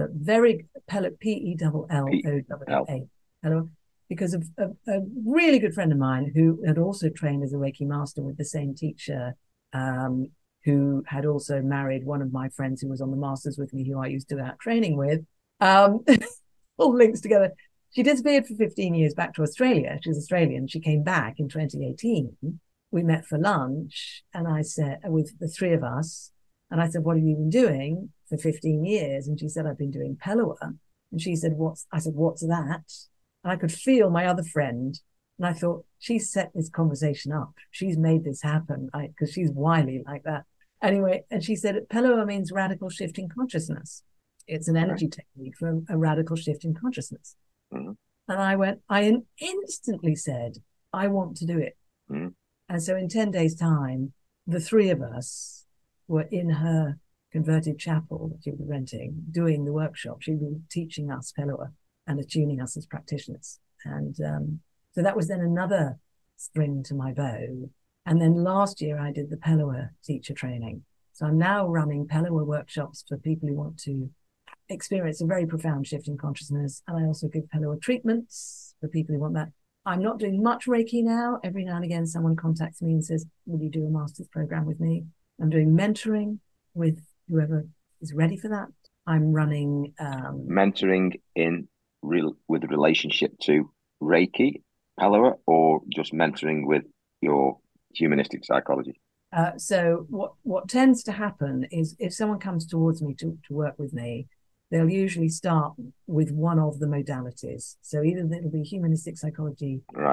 P-E-L-L-O-W-A, because of a really good friend of mine who had also trained as a Reiki master with the same teacher, who had also married one of my friends who was on the Masters with me, who I used to go out training with. All links together. She disappeared for 15 years back to Australia. She's Australian. She came back in 2018. We met for lunch, and I said, with the 3 of us, and I said, what have you been doing for 15 years? And she said, I've been doing Pellowa. And she said, I said, what's that? And I could feel my other friend. And I thought, she's set this conversation up. She's made this happen, because she's wily like that. Anyway, and she said, Pellowa means radical shift in consciousness. It's an energy technique for a radical shift in consciousness. And I instantly said, I want to do it. And so in 10 days' time, the 3 of us were in her converted chapel that she was renting, doing the workshop. She was teaching us Pellowa and attuning us as practitioners. And so that was then another string to my bow. And then last year I did the Pellowa teacher training. So I'm now running Pellowa workshops for people who want to experience a very profound shift in consciousness. And I also give Pellowa treatments for people who want that. I'm not doing much Reiki now. Every now and again, someone contacts me and says, will you do a master's program with me? I'm doing mentoring with whoever is ready for that. I'm running mentoring with relationship to Reiki, Pellowa, or just mentoring with your humanistic psychology? So what tends to happen is if someone comes towards me to work with me, they'll usually start with one of the modalities. So either it'll be humanistic psychology, right,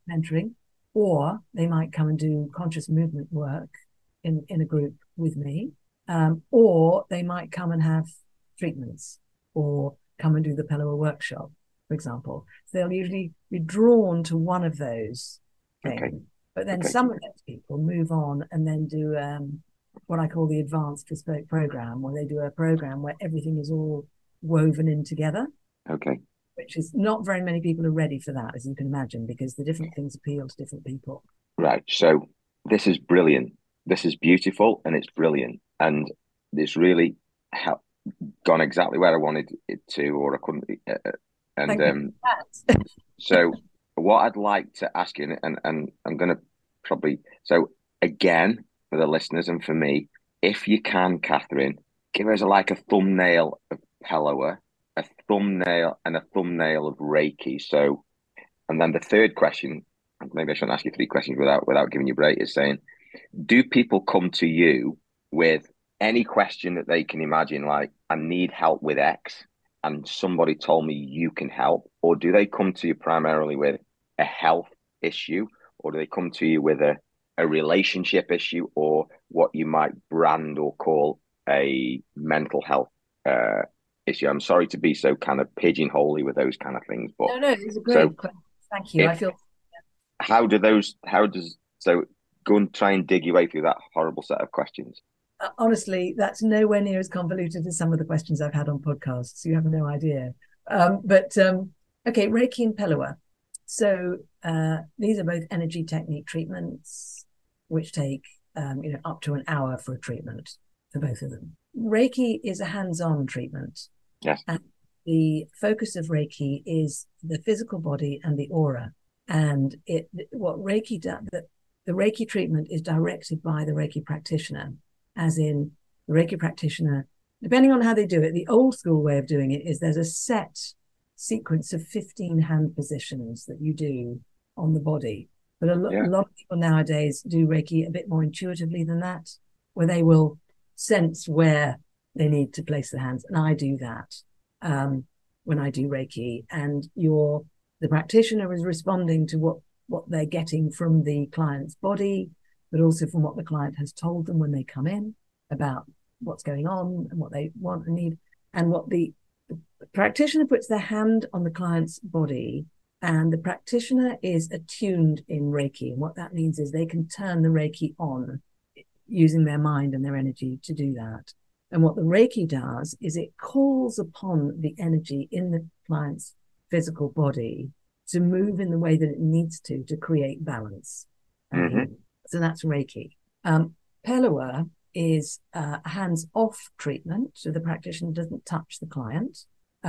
mentoring, or they might come and do conscious movement work in a group with me, or they might come and have treatments or come and do the Pelowa workshop, for example. So they'll usually be drawn to one of those things. Okay. But then some of those people move on and then do what I call the advanced bespoke program, where they do a program where everything is all woven in together. Okay. Which is not very many people are ready for that, as you can imagine, because the different things appeal to different people. Right. So this is brilliant. This is beautiful and it's brilliant. And it's really gone exactly where I wanted it to, or I couldn't. So what I'd like to ask you, and I'm going to probably, so again, for the listeners and for me, if you can, Catherine, give us a thumbnail of Pelowa, a thumbnail and a thumbnail of Reiki. So, and then the third question, maybe I shouldn't ask you 3 questions without giving you a break, is saying, do people come to you with any question that they can imagine, like, I need help with X, and somebody told me you can help? Or do they come to you primarily with a health issue, or do they come to you with a relationship issue, or what you might brand or call a mental health issue? I'm sorry to be so kind of pigeonholey with those kind of things, but no, it's a great question. Thank you. So go and try and dig your way through that horrible set of questions. Honestly, that's nowhere near as convoluted as some of the questions I've had on podcasts. You have no idea. Okay, Reiki and Pelowa. So these are both energy technique treatments, which take up to an hour for a treatment for both of them. Reiki is a hands-on treatment. Yes. And the focus of Reiki is the physical body and the aura. And what Reiki does, the Reiki treatment is directed by the Reiki practitioner, as in the Reiki practitioner, depending on how they do it, the old school way of doing it is there's a set sequence of 15 hand positions that you do on the body. But a lot of people nowadays do Reiki a bit more intuitively than that, where they will sense where they need to place the hands. And I do that when I do Reiki. And the practitioner is responding to what they're getting from the client's body, but also from what the client has told them when they come in about what's going on and what they want and need. And what the practitioner puts their hand on the client's body, and the practitioner is attuned in Reiki. And what that means is they can turn the Reiki on using their mind and their energy to do that. And what the Reiki does is it calls upon the energy in the client's physical body to move in the way that it needs to create balance. Mm-hmm. So that's Reiki. Pelowa is a hands-off treatment, so the practitioner doesn't touch the client.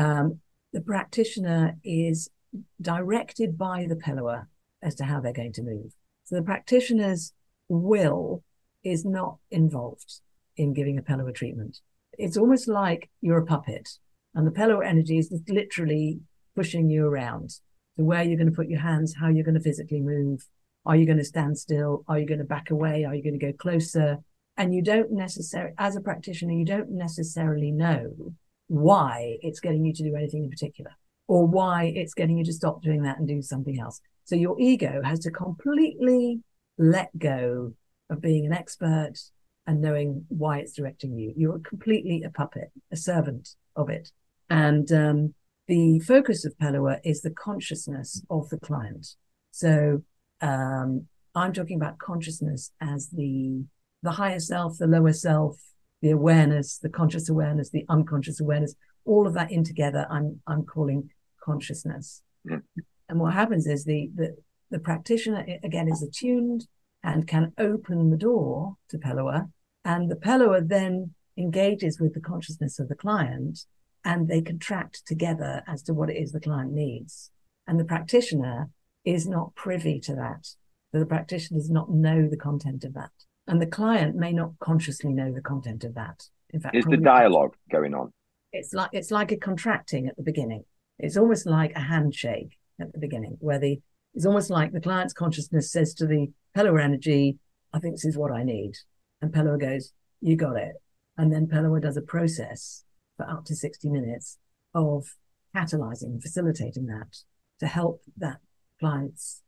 The practitioner is directed by the Pelowa as to how they're going to move. So the practitioner's will is not involved in giving a Pelowa treatment. It's almost like you're a puppet, and the Pelowa energy is just literally pushing you around to where you're going to put your hands, how you're going to physically move. Are you going to stand still? Are you going to back away? Are you going to go closer? And you don't necessarily, as a practitioner, you don't necessarily know why it's getting you to do anything in particular, or why it's getting you to stop doing that and do something else. So your ego has to completely let go of being an expert and knowing why it's directing you. You're completely a puppet, a servant of it. And the focus of Pelowa is the consciousness of the client. So I'm talking about consciousness as the higher self, the lower self, the awareness, the conscious awareness, the unconscious awareness, all of that in together, I'm calling consciousness. Yeah. And what happens is the practitioner, again, is attuned and can open the door to Pelowa, and the Pelowa then engages with the consciousness of the client, and they contract together as to what it is the client needs. And the practitioner is not privy to that. So the practitioner does not know the content of that. And the client may not consciously know the content of that. In fact, is the dialogue going on? It's like a contracting at the beginning. It's almost like a handshake at the beginning, where it's almost like the client's consciousness says to the Pelowa energy, I think this is what I need. And Pelowa goes, you got it. And then Pelowa does a process for up to 60 minutes of catalyzing, facilitating that to help that client's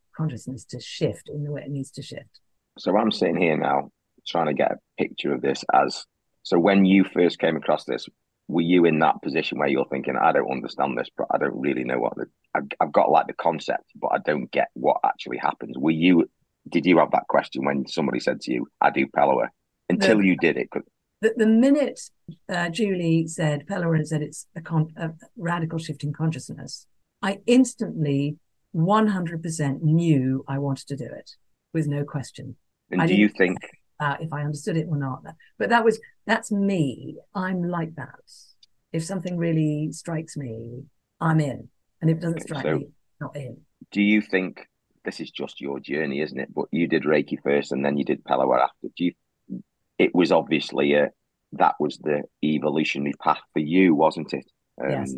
consciousness to shift in the way it needs to shift. So I'm sitting here now trying to get a picture of this as, so when you first came across this, were you in that position where you're thinking, I don't understand this, but I don't really know I've got like the concept, but I don't get what actually happens. Did you have that question when somebody said to you, I do Pelowa, until you did it? The minute Julie said Pelowa and said it's a radical shift in consciousness, I instantly 100% knew I wanted to do it with no question. And do you think if I understood it or not? But that's me. I'm like that. If something really strikes me, I'm in. And if it doesn't strike me, not in. Do you think this is just your journey, isn't it? But you did Reiki first and then you did Pelowa after. It was obviously that was the evolutionary path for you, wasn't it? Yes.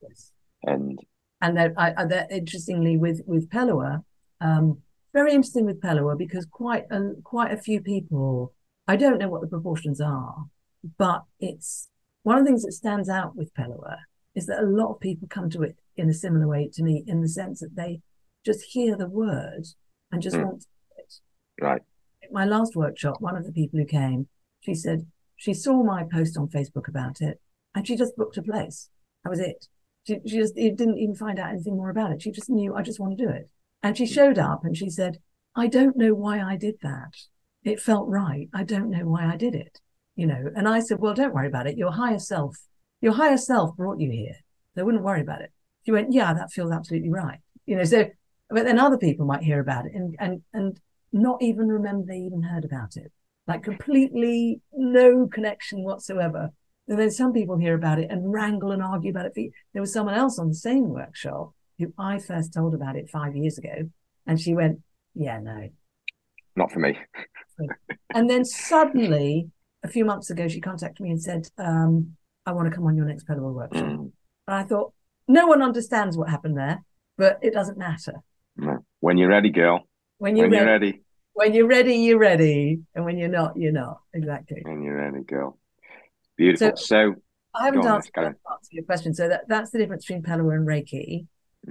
And that interestingly with Pelowa, very interesting with Pelowa, because quite a few people, I don't know what the proportions are, but it's one of the things that stands out with Pelowa is that a lot of people come to it in a similar way to me, in the sense that they just hear the word and just want to do it. Right. At my last workshop, one of the people who came, she said she saw my post on Facebook about it and she just booked a place. That was it. She didn't even find out anything more about it. She just knew, I just want to do it. And she showed up and she said, I don't know why I did that. It felt right. I don't know why I did it. And I said, well, don't worry about it. Your higher self brought you here. So I wouldn't worry about it. She went, yeah, that feels absolutely right. So, but then other people might hear about it and not even remember they even heard about it. Like completely no connection whatsoever. And then some people hear about it and wrangle and argue about it. There was someone else on the same workshop who I first told about it 5 years ago. And she went, yeah, no. Not for me. And then suddenly, a few months ago, she contacted me and said, I want to come on your next Pelowa workshop. And I thought, no one understands what happened there, but it doesn't matter. No. When you're ready, girl. When you're ready. When you're ready, you're ready. And when you're not, you're not. Exactly. When you're ready, girl. Beautiful. So I haven't answered that part of your question. So that's the difference between Pelowa and Reiki.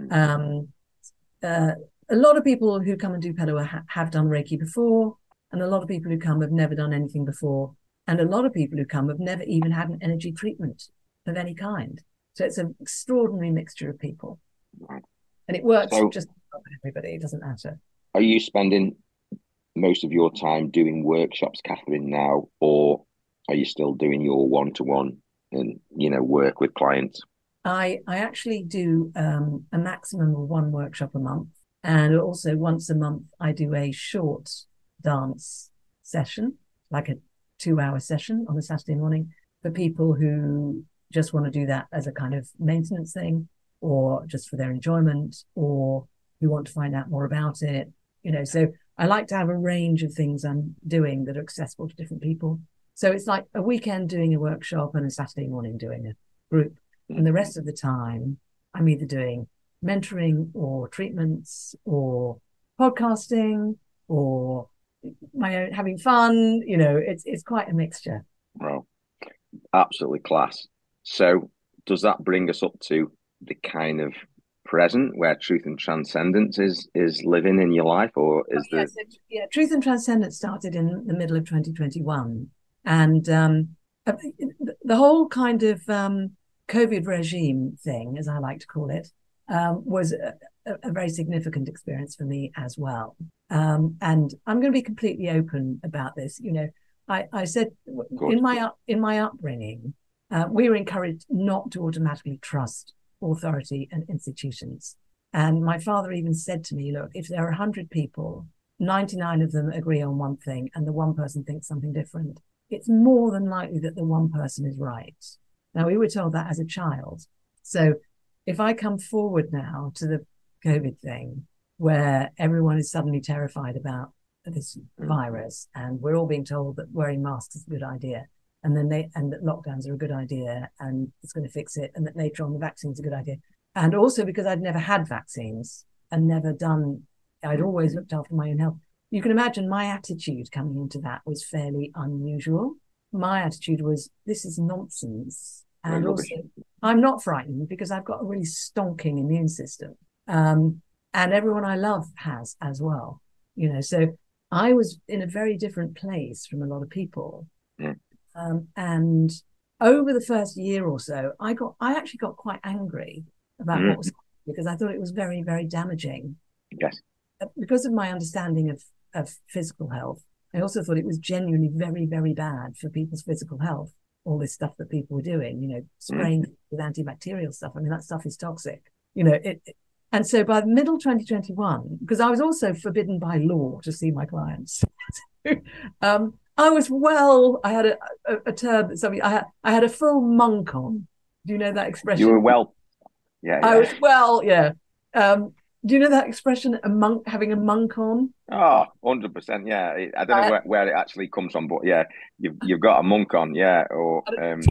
A lot of people who come and do Pelowa have done Reiki before, and a lot of people who come have never done anything before, and a lot of people who come have never even had an energy treatment of any kind. So it's an extraordinary mixture of people. Right. And it works just for everybody. It doesn't matter. Are you spending most of your time doing workshops, Catherine, now, or are you still doing your one-to-one and work with clients? I actually do a maximum of one workshop a month, and also once a month I do a short dance session, like a 2-hour session on a Saturday morning, for people who just want to do that as a kind of maintenance thing, or just for their enjoyment, or who want to find out more about it. So I like to have a range of things I'm doing that are accessible to different people. So it's like a weekend doing a workshop and a Saturday morning doing a group. And the rest of the time, I'm either doing mentoring or treatments or podcasting or my own having fun. It's quite a mixture. Well, absolutely class. So does that bring us up to the kind of present where truth and transcendence is living in your life, or is Truth and Transcendence started in the middle of 2021, and the whole kind of COVID regime thing, as I like to call it, was a very significant experience for me as well. And I'm going to be completely open about this. I said in my upbringing, we were encouraged not to automatically trust authority and institutions. And my father even said to me, look, if there are 100 people, 99 of them agree on one thing and the one person thinks something different, it's more than likely that the one person is right. Now, we were told that as a child. So if I come forward now to the COVID thing, where everyone is suddenly terrified about this virus, and we're all being told that wearing masks is a good idea, and that lockdowns are a good idea, and it's going to fix it, and that later on the vaccine is a good idea. And also because I'd never had vaccines and I'd always looked after my own health. You can imagine my attitude coming into that was fairly unusual. My attitude was, this is nonsense. And also, I'm not frightened because I've got a really stonking immune system. and everyone I love has as well. So I was in a very different place from a lot of people. And over the first year or so, I actually got quite angry about what was happening, because I thought it was very, very damaging. Yes. Because of my understanding of physical health, I also thought it was genuinely very, very bad for people's physical health. All this stuff that people were doing, spraying with antibacterial stuff. I mean, that stuff is toxic. And so by the middle 2021, because I was also forbidden by law to see my clients, I was I had a term, I had a full monk on. Do you know that expression? You were well. Yeah. I was well, yeah. Do you know that expression, a monk, having a monk on? Oh, 100%. Yeah. I don't know where it actually comes from, but yeah, you've got a monk on. Yeah. Or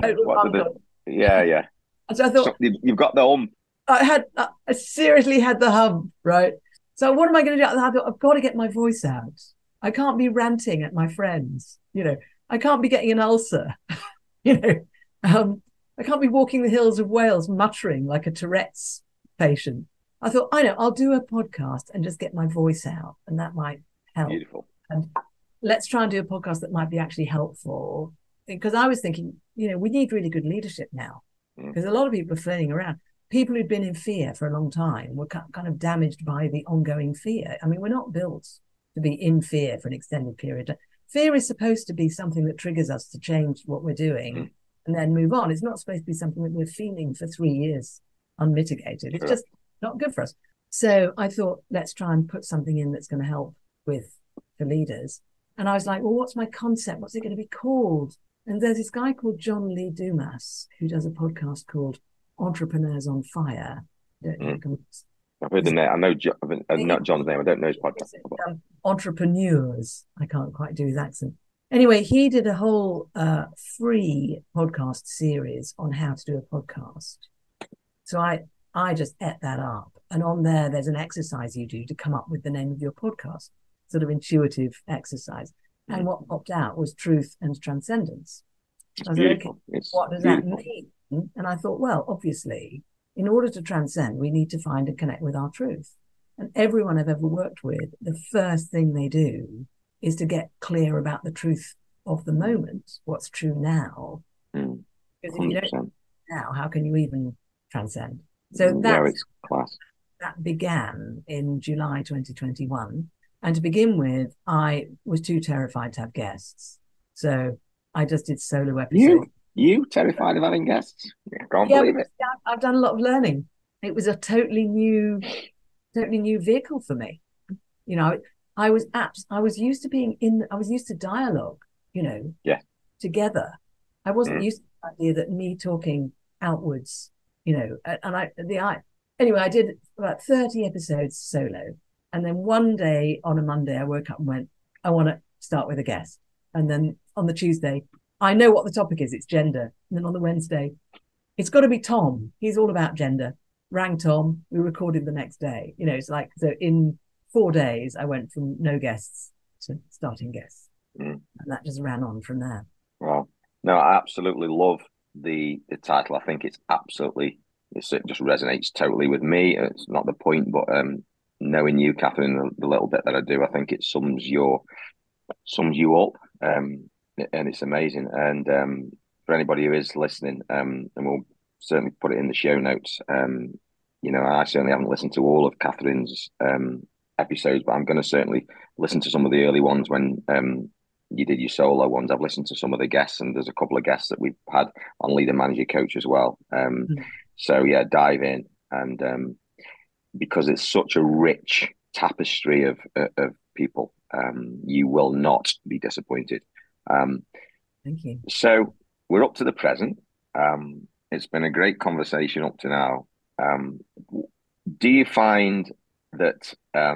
yeah. And so I thought, you've got the I seriously had the hump, right? So what am I going to do? I thought, I've got to get my voice out. I can't be ranting at my friends. I can't be getting an ulcer. I can't be walking the hills of Wales muttering like a Tourette's patient. I thought, I'll do a podcast and just get my voice out, and that might help. Beautiful. And let's try and do a podcast that might be actually helpful. Because I was thinking, we need really good leadership now, because a lot of people are flailing around. People who've been in fear for a long time were kind of damaged by the ongoing fear. I mean, we're not built to be in fear for an extended period. Fear is supposed to be something that triggers us to change what we're doing and then move on. It's not supposed to be something that we're feeling for 3 years unmitigated. It's just not good for us. So I thought, let's try and put something in that's going to help with the leaders. And I was like, well, what's my concept? What's it going to be called? And there's this guy called John Lee Dumas who does a podcast called Entrepreneurs on Fire. I've heard the name. I know not John's name. I don't know his podcast. Entrepreneurs. I can't quite do his accent. Anyway, he did a whole free podcast series on how to do a podcast. So I just ate that up. And on there's an exercise you do to come up with the name of your podcast, sort of intuitive exercise. And what popped out was truth and transcendence. I was like, okay, what does that mean? And I thought, well, obviously, in order to transcend, we need to find and connect with our truth. And everyone I've ever worked with, the first thing they do is to get clear about the truth of the moment, what's true now. Because if you don't know now, how can you even transcend? So that began in July 2021. And to begin with, I was too terrified to have guests. So I just did solo episodes. You terrified of having guests? I can't believe it. I've done a lot of learning. It was a totally new vehicle for me. I was used to dialogue, together. I wasn't used to the idea that me talking outwards, anyway, I did about 30 episodes solo. And then one day on a Monday, I woke up and went, I want to start with a guest. And then on the Tuesday, I know what the topic is. It's gender. And then on the Wednesday, it's got to be Tom. He's all about gender. Rang Tom. We recorded the next day. It's like, so in 4 days, I went from no guests to starting guests. And that just ran on from there. Well, no, I absolutely love the title. I think it just resonates totally with me. It's not the point, but knowing you, Catherine, the little bit that I do, I think it sums you up. And it's amazing. And for anybody who is listening, and we'll certainly put it in the show notes, I certainly haven't listened to all of Catherine's episodes, but I'm going to certainly listen to some of the early ones when you did your solo ones. I've listened to some of the guests, and there's a couple of guests that we've had on Leader Manager Coach as well. So yeah, dive in, and because it's such a rich tapestry of people, you will not be disappointed. Thank you. So we're up to the present. It's been a great conversation up to now. Do you find that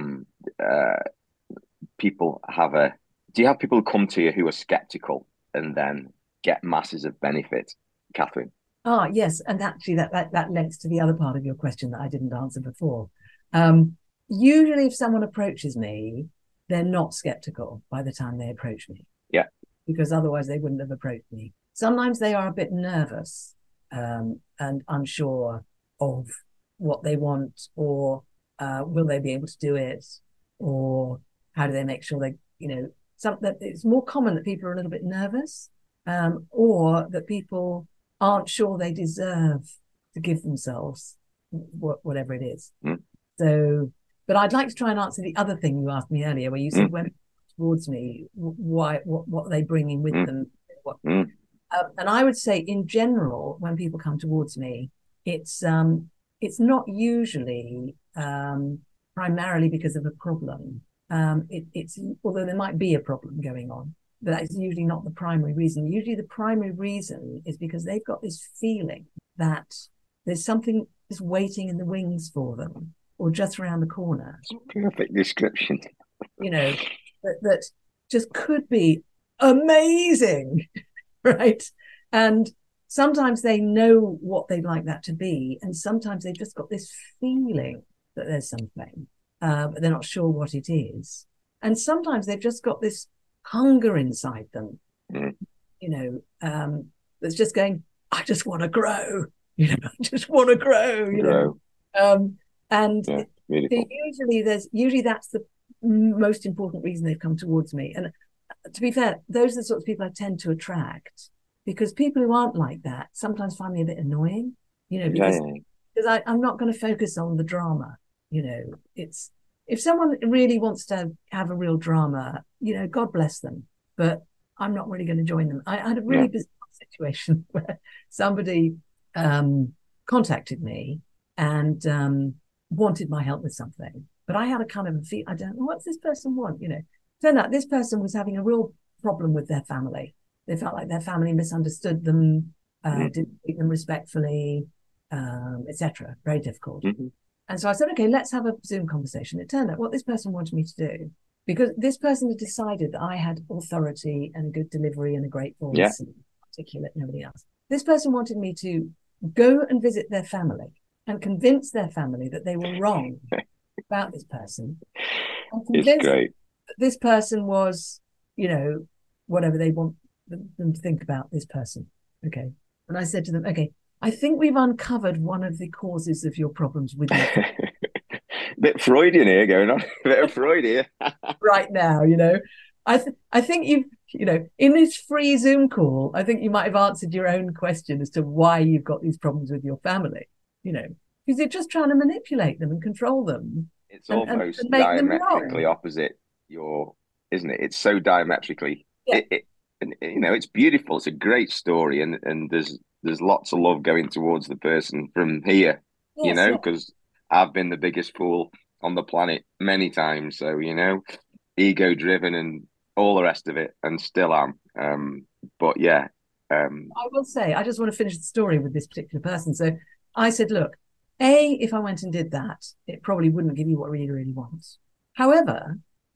do you have people who come to you who are skeptical and then get masses of benefit, Catherine? Oh, yes. And actually that links to the other part of your question that I didn't answer before. Usually if someone approaches me, they're not skeptical by the time they approach me. Yeah. Because otherwise they wouldn't have approached me. Sometimes they are a bit nervous and unsure of what they want, or will they be able to do it? Or how do they make sure they, something it's more common that people are a little bit nervous, or that people aren't sure they deserve to give themselves whatever it is. So, but I'd like to try and answer the other thing you asked me earlier, where you said when people come towards me, what are they bringing with them? And I would say, in general, when people come towards me, it's not usually primarily because of a problem. It's although there might be a problem going on, but that's usually not the primary reason. Usually the primary reason is because they've got this feeling that there's something just waiting in the wings for them, or just around the corner. Perfect description. That just could be amazing, right? And sometimes they know what they'd like that to be, and sometimes they've just got this feeling that there's something, but they're not sure what it is. And sometimes they've just got this hunger inside them, that's just going, I just want to grow, I just want to grow, and usually that's the most important reason they've come towards me. And to be fair, those are the sorts of people I tend to attract, because people who aren't like that sometimes find me a bit annoying, because I'm not going to focus on the drama. It's, if someone really wants to have a real drama, God bless them, but I'm not really going to join them. I had a really bizarre situation where somebody contacted me and wanted my help with something, but I had a kind of I don't know, what's this person want? Turned out this person was having a real problem with their family. They felt like their family misunderstood them, didn't treat them respectfully, etc. Very difficult. And so I said, okay, let's have a Zoom conversation. It turned out what this person wanted me to do, because this person had decided that I had authority and a good delivery and a great voice, and articulate and everything else. This person wanted me to go and visit their family and convince their family that they were wrong about this person. And convince them that this person was, whatever they want them to think about this person. Okay. And I said to them, okay, I think we've uncovered one of the causes of your problems with you. Bit Freudian here going on. Bit of Freud here. Right now, I think you've, in this free Zoom call, I think you might have answered your own question as to why you've got these problems with your family, because you're just trying to manipulate them and control them. It's almost diametrically opposite isn't it? It's so diametrically, it's beautiful. It's a great story. And there's lots of love going towards the person from here, because I've been the biggest fool on the planet many times. So, ego driven and all the rest of it, and still am. But yeah. I will say, I just want to finish the story with this particular person. So I said, look, if I went and did that, it probably wouldn't give you what really, really wants. However,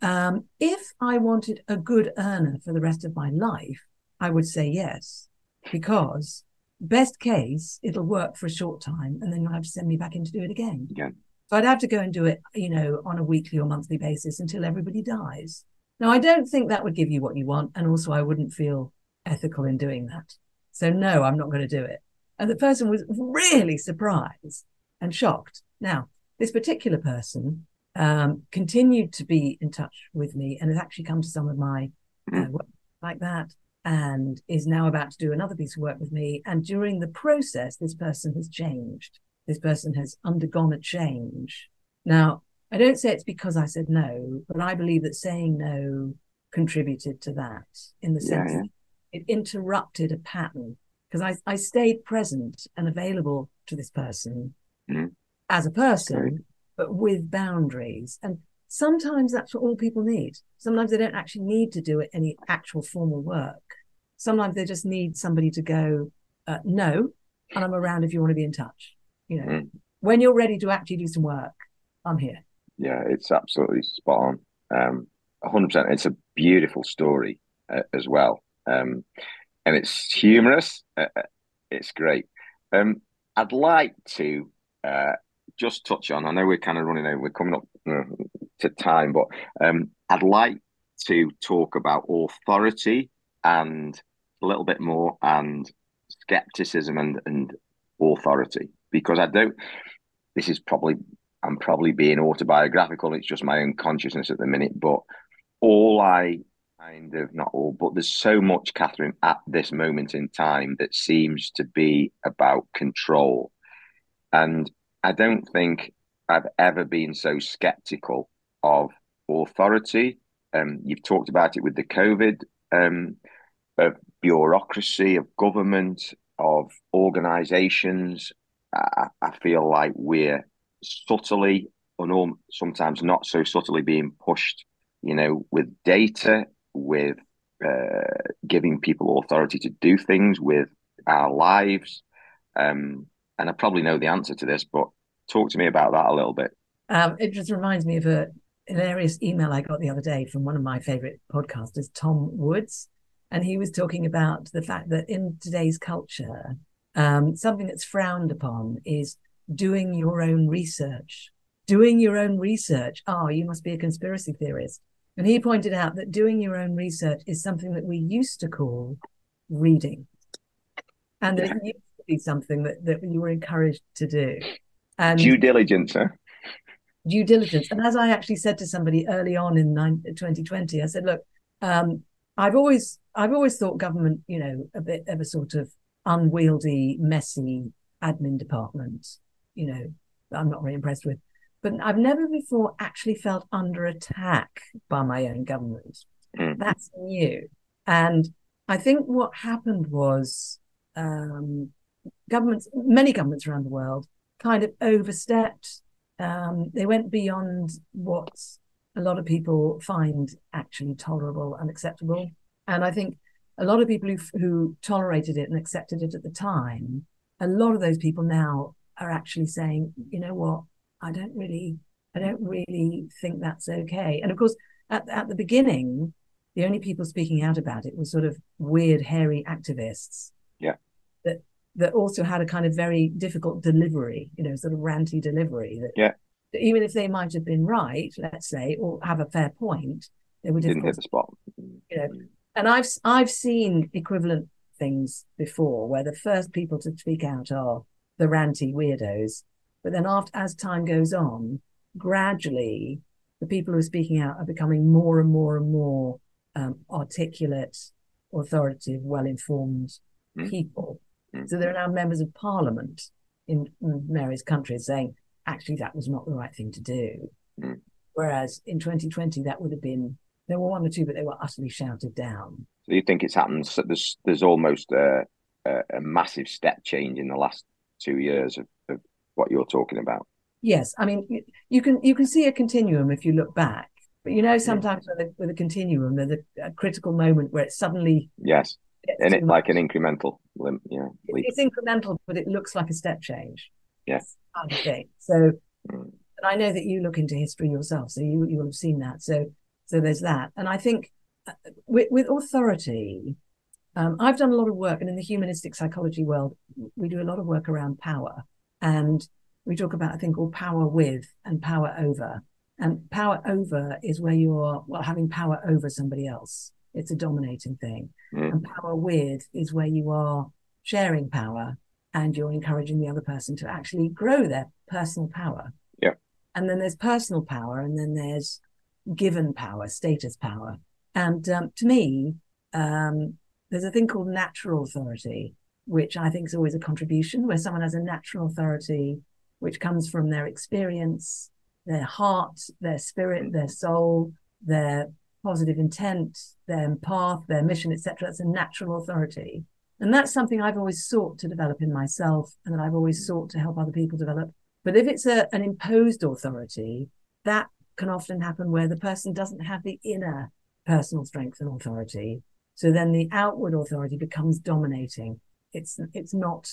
if I wanted a good earner for the rest of my life, I would say yes, because best case, it'll work for a short time, and then you'll have to send me back in to do it again. So I'd have to go and do it, on a weekly or monthly basis until everybody dies. Now, I don't think that would give you what you want. And also I wouldn't feel ethical in doing that. So no, I'm not going to do it. And the person was really surprised and shocked. Now, this particular person continued to be in touch with me and has actually come to some of my work like that, and is now about to do another piece of work with me. And during the process, this person has changed. This person has undergone a change. Now, I don't say it's because I said no, but I believe that saying no contributed to that, in the sense that it interrupted a pattern, because I stayed present and available to this person as a person, but with boundaries. And sometimes that's what all people need. Sometimes they don't actually need to do any actual formal work. Sometimes they just need somebody to go, no, and I'm around if you want to be in touch. When you're ready to actually do some work, I'm here. Yeah, it's absolutely spot on. 100%. It's a beautiful story as well. And it's humorous. It's great. I'd like to just touch on, I know we're kind of running over, we're coming up to time, but I'd like to talk about authority and a little bit more, and skepticism and authority, because this is probably, I'm probably being autobiographical. It's just my own consciousness at the minute. But all I kind of, not all, but there's so much, Catherine, at this moment in time that seems to be about control. And I don't think I've ever been so skeptical of authority. You've talked about it with the COVID, of bureaucracy, of government, of organisations. I feel like we're subtly, or sometimes not so subtly, being pushed, with data, with giving people authority to do things with our lives. And I probably know the answer to this, but talk to me about that a little bit. It just reminds me of an hilarious email I got the other day from one of my favourite podcasters, Tom Woods. And he was talking about the fact that in today's culture, something that's frowned upon is doing your own research. Doing your own research. Oh, you must be a conspiracy theorist. And he pointed out that doing your own research is something that we used to call reading. And that it used to be something that you were encouraged to do. And due diligence, huh? Due diligence. And as I actually said to somebody early on in 2020, I said, look, I've always thought government, a bit of a sort of unwieldy, messy admin department, that I'm not very impressed with. But I've never before actually felt under attack by my own government. That's new. And I think what happened was many governments around the world kind of overstepped. They went beyond what a lot of people find actually tolerable and acceptable. And I think a lot of people who tolerated it and accepted it at the time, a lot of those people now are actually saying, you know what, I don't really think that's okay. And of course, at the beginning, the only people speaking out about it were sort of weird, hairy activists. Yeah. That also had a kind of very difficult delivery, sort of ranty delivery. That even if they might have been right, let's say, or have a fair point, they were difficult. Didn't hit the spot. And I've seen equivalent things before, where the first people to speak out are the ranty weirdos, but then as time goes on, gradually the people who are speaking out are becoming more and more and more articulate, authoritative, well-informed people. So there are now members of parliament in various countries saying, actually, that was not the right thing to do. Whereas in 2020, that would have been, there were one or two, but they were utterly shouted down. So you think it's happened? So there's almost a massive step change in the last 2 years of what you're talking about. Yes, I mean, you can see a continuum if you look back, but sometimes with a continuum, there's a critical moment where it suddenly and it's like an incremental leap. It's incremental, but it looks like a step change. Yes, kind of thing. So, and I know that you look into history yourself, so you will have seen that. So there's that, and I think with authority, I've done a lot of work, and in the humanistic psychology world, we do a lot of work around power, and we talk about a thing called power with and power over. And power over is where you're having power over somebody else. It's a dominating thing. And power with is where you are sharing power and you're encouraging the other person to actually grow their personal power. Yeah. And then there's personal power, and then there's given power, status power. And to me, there's a thing called natural authority, which I think is always a contribution, where someone has a natural authority which comes from their experience, their heart, their spirit, their soul, their positive intent, their path, their mission, etc. It's a natural authority. And that's something I've always sought to develop in myself, and that I've always sought to help other people develop. But if it's an imposed authority, that can often happen where the person doesn't have the inner personal strength and authority. So then the outward authority becomes dominating. It's not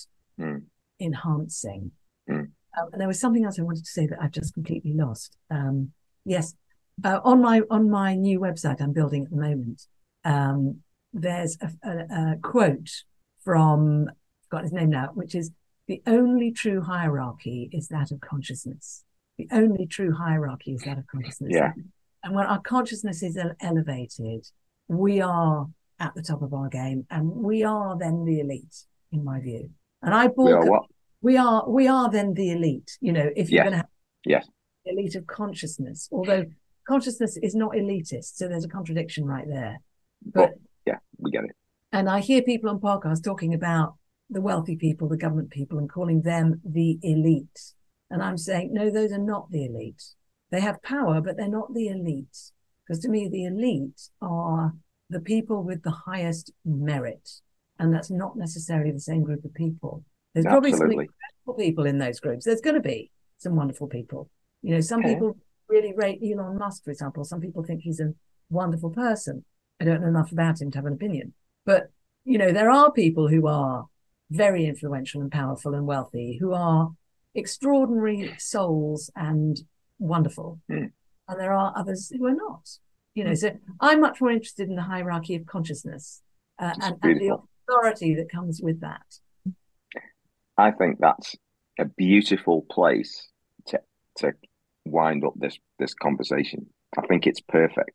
enhancing. And there was something else I wanted to say that I've just completely lost. Yes. On my new website I'm building at the moment, there's a quote from, I've got his name now, which is, "The only true hierarchy is that of consciousness." The only true hierarchy is that of consciousness. Yeah. And when our consciousness is elevated, we are at the top of our game, and we are then the elite, in my view. And I balk. We are then the elite. If you're going to have elite of consciousness, although consciousness is not elitist. So there's a contradiction right there. But yeah, we get it. And I hear people on podcasts talking about the wealthy people, the government people, and calling them the elite. And I'm saying, no, those are not the elite. They have power, but they're not the elite. Because to me, the elite are the people with the highest merit. And that's not necessarily the same group of people. There's probably some incredible people in those groups. There's going to be some wonderful people. You know, some people really rate Elon Musk, for example. Some people think he's a wonderful person. I don't know enough about him to have an opinion. But, you know, there are people who are very influential and powerful and wealthy, who are extraordinary souls and wonderful. And there are others who are not. You know, so I'm much more interested in the hierarchy of consciousness and the authority that comes with that. I think that's a beautiful place to wind up this conversation. I think it's perfect.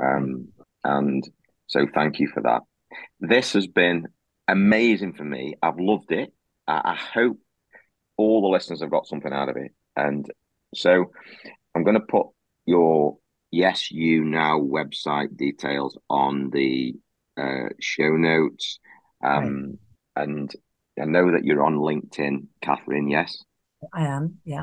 And so thank you for that. This has been amazing for me. I've loved it. I hope all the listeners have got something out of it. And so I'm going to put your Yes You Now website details on the show notes. And I know that you're on LinkedIn, Catherine, yes? I am, yeah.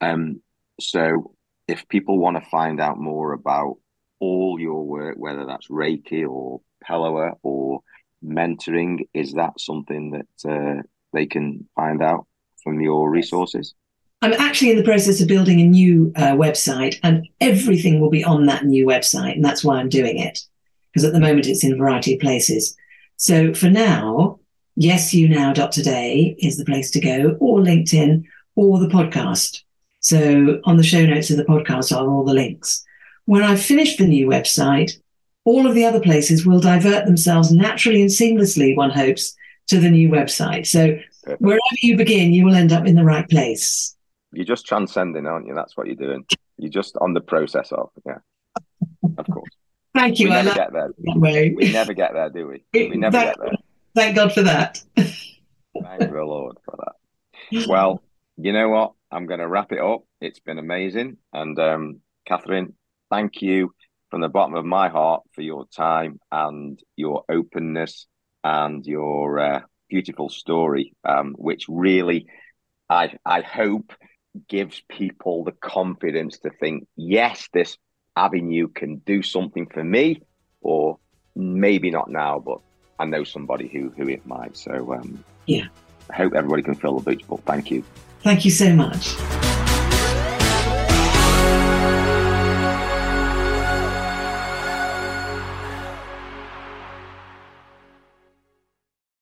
So if people want to find out more about all your work, whether that's Reiki or Pellower or mentoring, is that something that they can find out from your resources? I'm actually in the process of building a new website, and everything will be on that new website. And that's why I'm doing it, because at the moment it's in a variety of places. So for now, yesyounow.today is the place to go, or LinkedIn, or the podcast. So on the show notes of the podcast are all the links. When I've finished the new website, all of the other places will divert themselves naturally and seamlessly, one hopes, to the new website. So wherever you begin, you will end up in the right place. You're just transcending, aren't you? That's what you're doing. You're just on the process of, of course. Thank you. We never get there. We never get there, do we? We never get there. Thank God for that. Thank the Lord for that. Well, you know what? I'm going to wrap it up. It's been amazing. And Catherine, thank you from the bottom of my heart for your time and your openness and your beautiful story, which really, I hope, gives people the confidence to think, yes, this avenue can do something for me, or maybe not now, but I know somebody who it might. So I hope everybody can fill the boots, but thank you. Thank you so much.